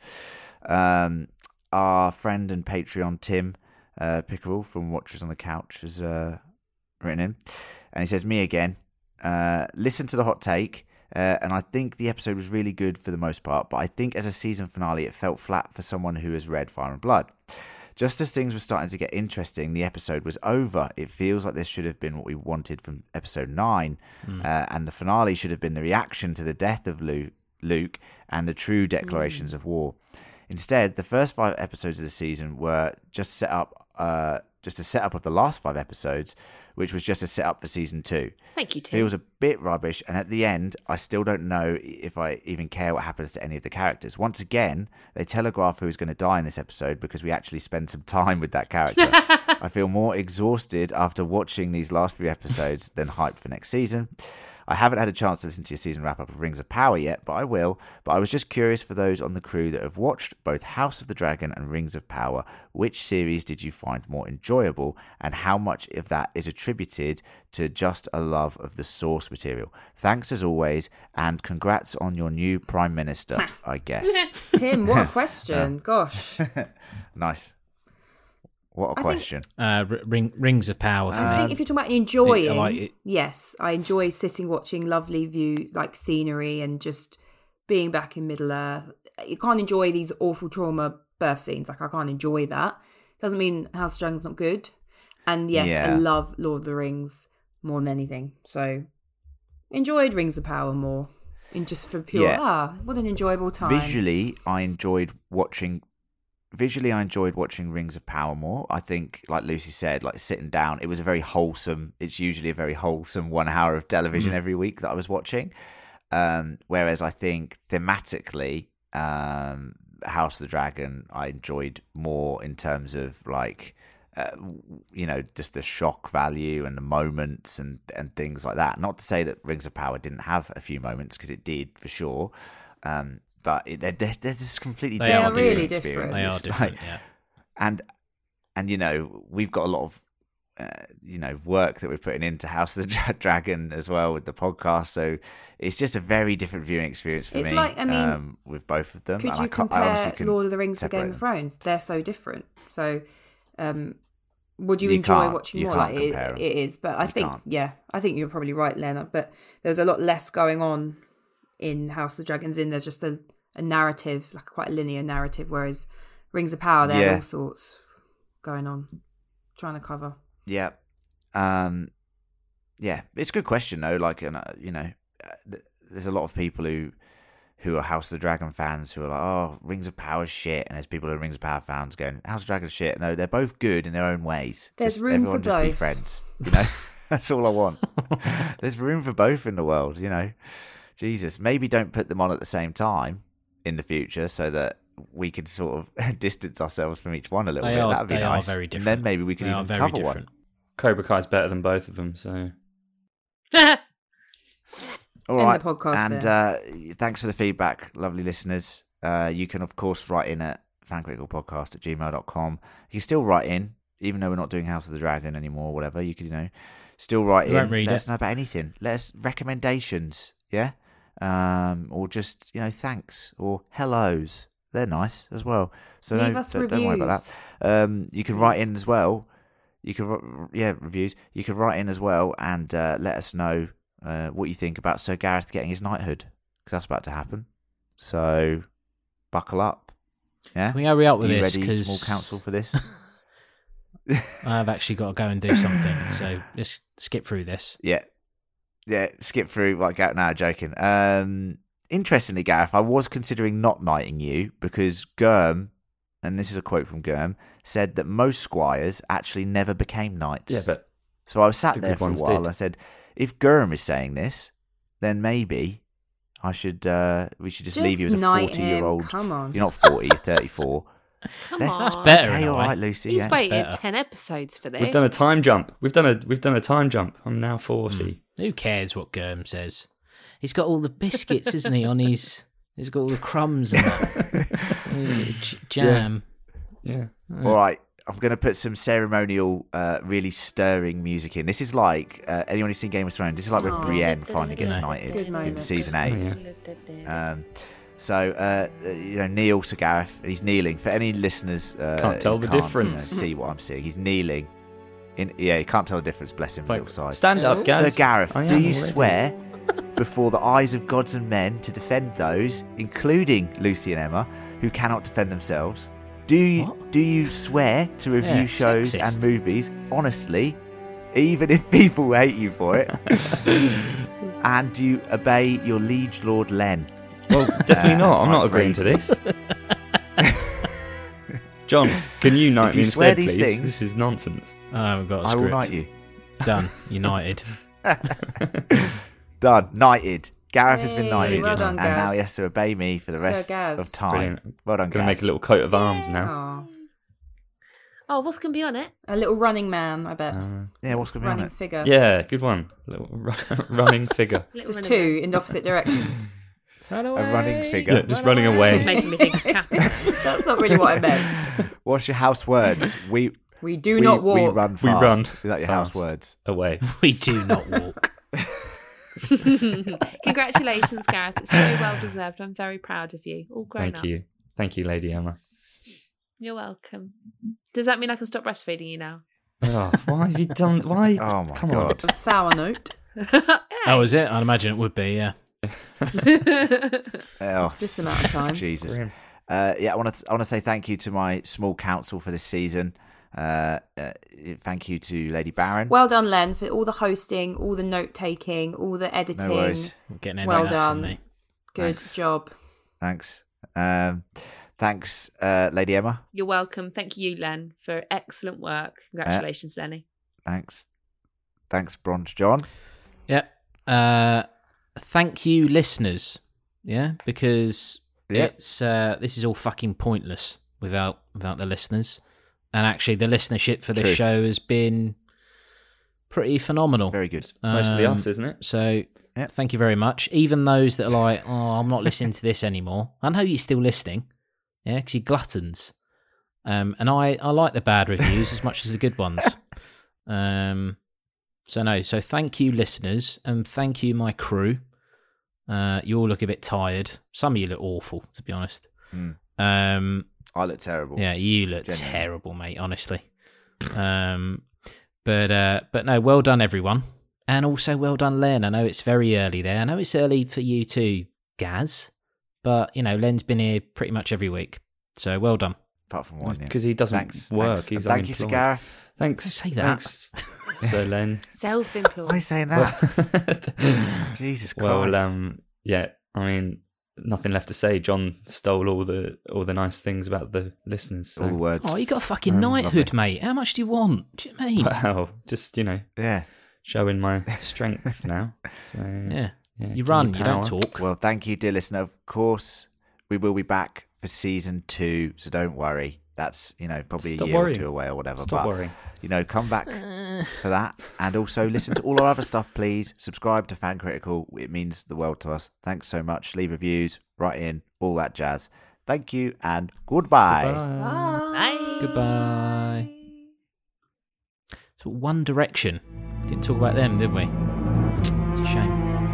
Um, our friend and Patreon, Tim uh, Pickerel from Watchers on the Couch, has uh, written in. And he says, me again. Uh, listen to the hot take. Uh, and I think the episode was really good for the most part, but I think as a season finale, it felt flat for someone who has read Fire and Blood. Just as things were starting to get interesting, the episode was over. It feels like this should have been what we wanted from episode nine, mm. uh, and the finale should have been the reaction to the death of Luke, Luke and the true declarations mm. of war. Instead, the first five episodes of the season were just set up, uh, just a setup of the last five episodes, which was just a setup for season two. Thank you, Tim. Feels a bit rubbish, and at the end, I still don't know if I even care what happens to any of the characters. Once again, they telegraph who's going to die in this episode because we actually spend some time with that character. I feel more exhausted after watching these last few episodes than hyped for next season. I haven't had a chance to listen to your season wrap-up of Rings of Power yet, but I will. But I was just curious for those on the crew that have watched both House of the Dragon and Rings of Power, which series did you find more enjoyable, and how much of that is attributed to just a love of the source material? Thanks as always, and congrats on your new Prime Minister, I guess. Tim, what a question. Gosh. Nice. What a I question. Think, uh, ring, Rings of Power for I me. think if you're talking about enjoying, I like it. yes, I enjoy sitting watching lovely view, like scenery and just being back in Middle Earth. You can't enjoy these awful trauma birth scenes. Like, I can't enjoy that. Doesn't mean House of Dragon's not good. And yes, Yeah. I love Lord of the Rings more than anything. So, enjoyed Rings of Power more. In just for pure, Yeah. ah, what an enjoyable time. Visually, I enjoyed watching visually, I enjoyed watching Rings of Power more. I think, like Lucy said, like sitting down, it was a very wholesome. It's usually a very wholesome one hour of television mm. every week that I was watching. Um, whereas I think thematically, um, House of the Dragon, I enjoyed more in terms of like, uh, you know, just the shock value and the moments and and things like that. Not to say that Rings of Power didn't have a few moments, because it did for sure. Um, But it, they're, they're, they're just completely they different. They are really different. They are different, like, yeah. And, and, you know, we've got a lot of, uh, you know, work that we're putting into House of the Dra- Dragon as well with the podcast. So it's just a very different viewing experience for It's me like, I mean, um, with both of them. Could And you I can't- I compare honestly couldn't Lord of the Rings to separate Game of them. Thrones? They're so different. So, um, would you, You enjoy can't- watching you more? can't Like it, compare 'em. it is, but I You think, can't. yeah, I think you're probably right, Leonard. But there's a lot less going on in House of the Dragons. In there's just a, a narrative, like quite a linear narrative, whereas Rings of Power, there Yeah. are all sorts going on, trying to cover. Yeah. Um, yeah, it's a good question though. Like, and, uh, you know, uh, th- there's a lot of people who who are House of the Dragon fans who are like, oh, Rings of Power shit, and there's people who are Rings of Power fans going, House of Dragon shit. No, they're both good in their own ways. There's just, room for everyone just be both. friends. You know, that's all I want. There's room for both in the world. You know, Jesus, maybe don't put them on at the same time in the future, so that we can sort of distance ourselves from each one a little They bit. are- That would be they are nice. very And different. then maybe we can They are even very cover different. Cobra Kai's better than both of them, so one. All End right, the podcast and there. uh, thanks for the feedback, lovely listeners. Uh, you can, of course, write in at fancriticalpodcast at gmail dot com. You can still write in, even though we're not doing House of the Dragon anymore or whatever. You could, you know, still write We in. won't read Let it. us know about anything. Let us recommendations, yeah? Um, or just, you know, thanks or hellos. They're nice as well. So Leave don't, us don't, don't worry about reviews. that. Um, you can write in as well. You can, wr- yeah, reviews. You can write in as well and uh, let us know uh, what you think about Sir Gareth getting his knighthood, because that's about to happen. So buckle up. Yeah, Can we hurry up with Are you this? ready, 'Cause small council, for this? I've actually got to go and do something, so just skip through this. Yeah, yeah. Skip through. Right, Gareth. No, joking. Um, interestingly, Gareth, I was considering not knighting you because Gurm, and this is a quote from Gurm, said that most squires actually never became knights. yeah, but So I was sat The there good for a ones while. did. And I said, if Gurm is saying this, then maybe I should. Uh, we should just, leave you as a knight forty-year-old. him. Come on. You're not forty. You're thirty-four. Come That's- on. That's better. Okay, in a all way. right, Lucy. He's yeah. waited better. ten episodes for this. we've done a time jump. We've done a we've done a time jump. I'm now forty. Who cares what Gurm says? He's got all the biscuits, isn't he? On his, he's got all the crumbs and that. Ooh, j- jam. Yeah. All right, I'm going to put some ceremonial, uh, really stirring music in. This is like uh, anyone who's seen Game of Thrones. This is like when Aw. Brienne finally gets Good knighted Good in moment. season Oh, eight. yeah. Um, so uh, you know, Neil Sir Gareth, he's kneeling. For any listeners, uh, Can't tell who the can't, difference. You know, see what I'm seeing. He's kneeling. In yeah, he can't tell the difference. Bless him, little side. Stand up, Gaz. Sir Gareth, I do am you already. swear before the eyes of gods and men to defend those, including Lucy and Emma, who cannot defend themselves? Do you What? do you swear to review Yeah, shows sexist. and movies honestly, even if people hate you for it? And do you obey your liege lord Len? Well, definitely Uh, not. I'm fine, not agreeing great. to this. John, can you knight If me you swear instead, these please? things- This is nonsense. I haven't got a I script. will knight you. Done. United. Done. Knighted. Gareth has been Yay, knighted, well done, and Gaz. now he has to obey me for the Sir rest Gaz. of time. Brilliant. Well done, I'm going to Gaz. make a little coat of arms now. Aw. Oh, what's going to be on it? A little running man, I bet. Uh, Yeah, what's going to be on running it? figure. yeah, good one. Little run- running figure. Little Just running two in opposite directions. Run A running figure. Yeah, just running man. away. It's making me think of Catherine. That's not really what I meant. What's your house words? We We do we, not walk. we run fast. We run Is that your fast. house words? Away. We do not walk. Congratulations, Gareth. It's so well deserved. I'm very proud of you. All grown Thank up. you. Thank you, Lady Emma. You're welcome. Does that mean I can stop breastfeeding you now? Oh, why have you done? Why? Oh my Come god. A sour note. That was it. I'd imagine it would be. Yeah. Oh, This amount of time. Jesus. on. Uh, yeah, I want to I want to say thank you to my small council for this season. Uh, uh, thank you to Lady Baron. Well done, Len, for all the hosting, all the note taking, all the editing. No worries. Getting Well anything else from done. me. Good Thanks. job. Thanks. Um, Thanks, uh, Lady Emma. You're welcome. Thank you, Len, for excellent work. Congratulations, uh, Lenny. Thanks. Thanks, Bronze John. Yep. Uh, thank you, listeners. Yeah, because Yep. it's uh, this is all fucking pointless without without the listeners. And actually, the listenership for this True. show has been pretty phenomenal. Very good. Mostly Um, us, isn't it? So Yep. thank you very much. Even those that are like, oh, I'm not listening to this anymore. I know you're still listening. Yeah, because you're gluttons. Um, and I, I like the bad reviews as much as the good ones. Um, so no, so thank you, listeners, and thank you, my crew. Uh, you all look a bit tired. Some of you look awful, to be honest. Mm. Um, I look terrible. yeah, you look Genuinely. terrible, mate. Honestly. Um, but uh, but no, well done, everyone, and also well done, Len. I know it's very early there. I know it's early for you too, Gaz. But you know, Len's been here pretty much every week, so well done. Apart from one, yeah. Because he doesn't Thanks. work. Thanks. He's And thank you, unemployed. Sagara. Thanks. Don't say that. Thanks, Sir Len. Self-employed. Why are you saying that? Jesus Christ. Well, um, yeah. I mean, nothing left to say. John stole all the all the nice things about the listeners. So. All the words. Oh, you got a fucking Um, knighthood, mate. How much do you want? Do you know what I mean? Wow, just you know, Yeah. showing my strength now. So Yeah. yeah, You give run, me you don't power. talk. Well, thank you, dear listener. Of course, we will be back for season two, so don't worry. That's, you know, probably Stop a year worrying. or two away or whatever. Stop but, worrying. you know, come back for that. And also listen to all our other stuff, please. Subscribe to Fan Critical. It means the world to us. Thanks so much. Leave reviews, write in, all that jazz. Thank you and goodbye. Goodbye. Bye. Goodbye. So One Direction. Didn't talk about them, did we? It's a shame.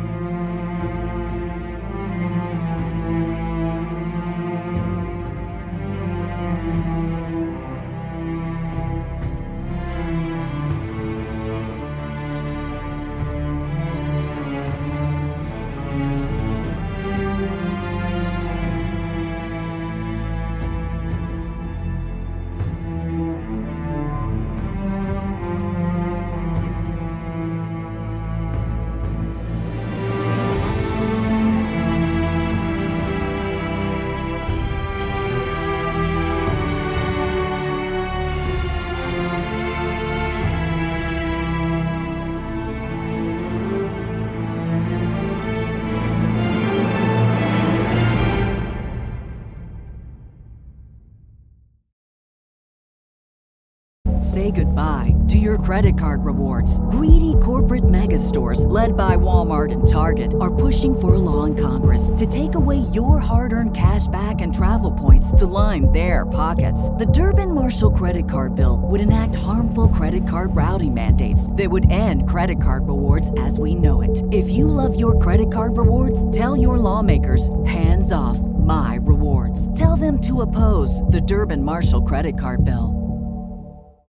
Say goodbye to your credit card rewards. Greedy corporate mega stores, led by Walmart and Target, are pushing for a law in Congress to take away your hard-earned cash back and travel points to line their pockets. The Durbin-Marshall credit card bill would enact harmful credit card routing mandates that would end credit card rewards as we know it. If you love your credit card rewards, tell your lawmakers, hands off my rewards. Tell them to oppose the Durbin-Marshall credit card bill.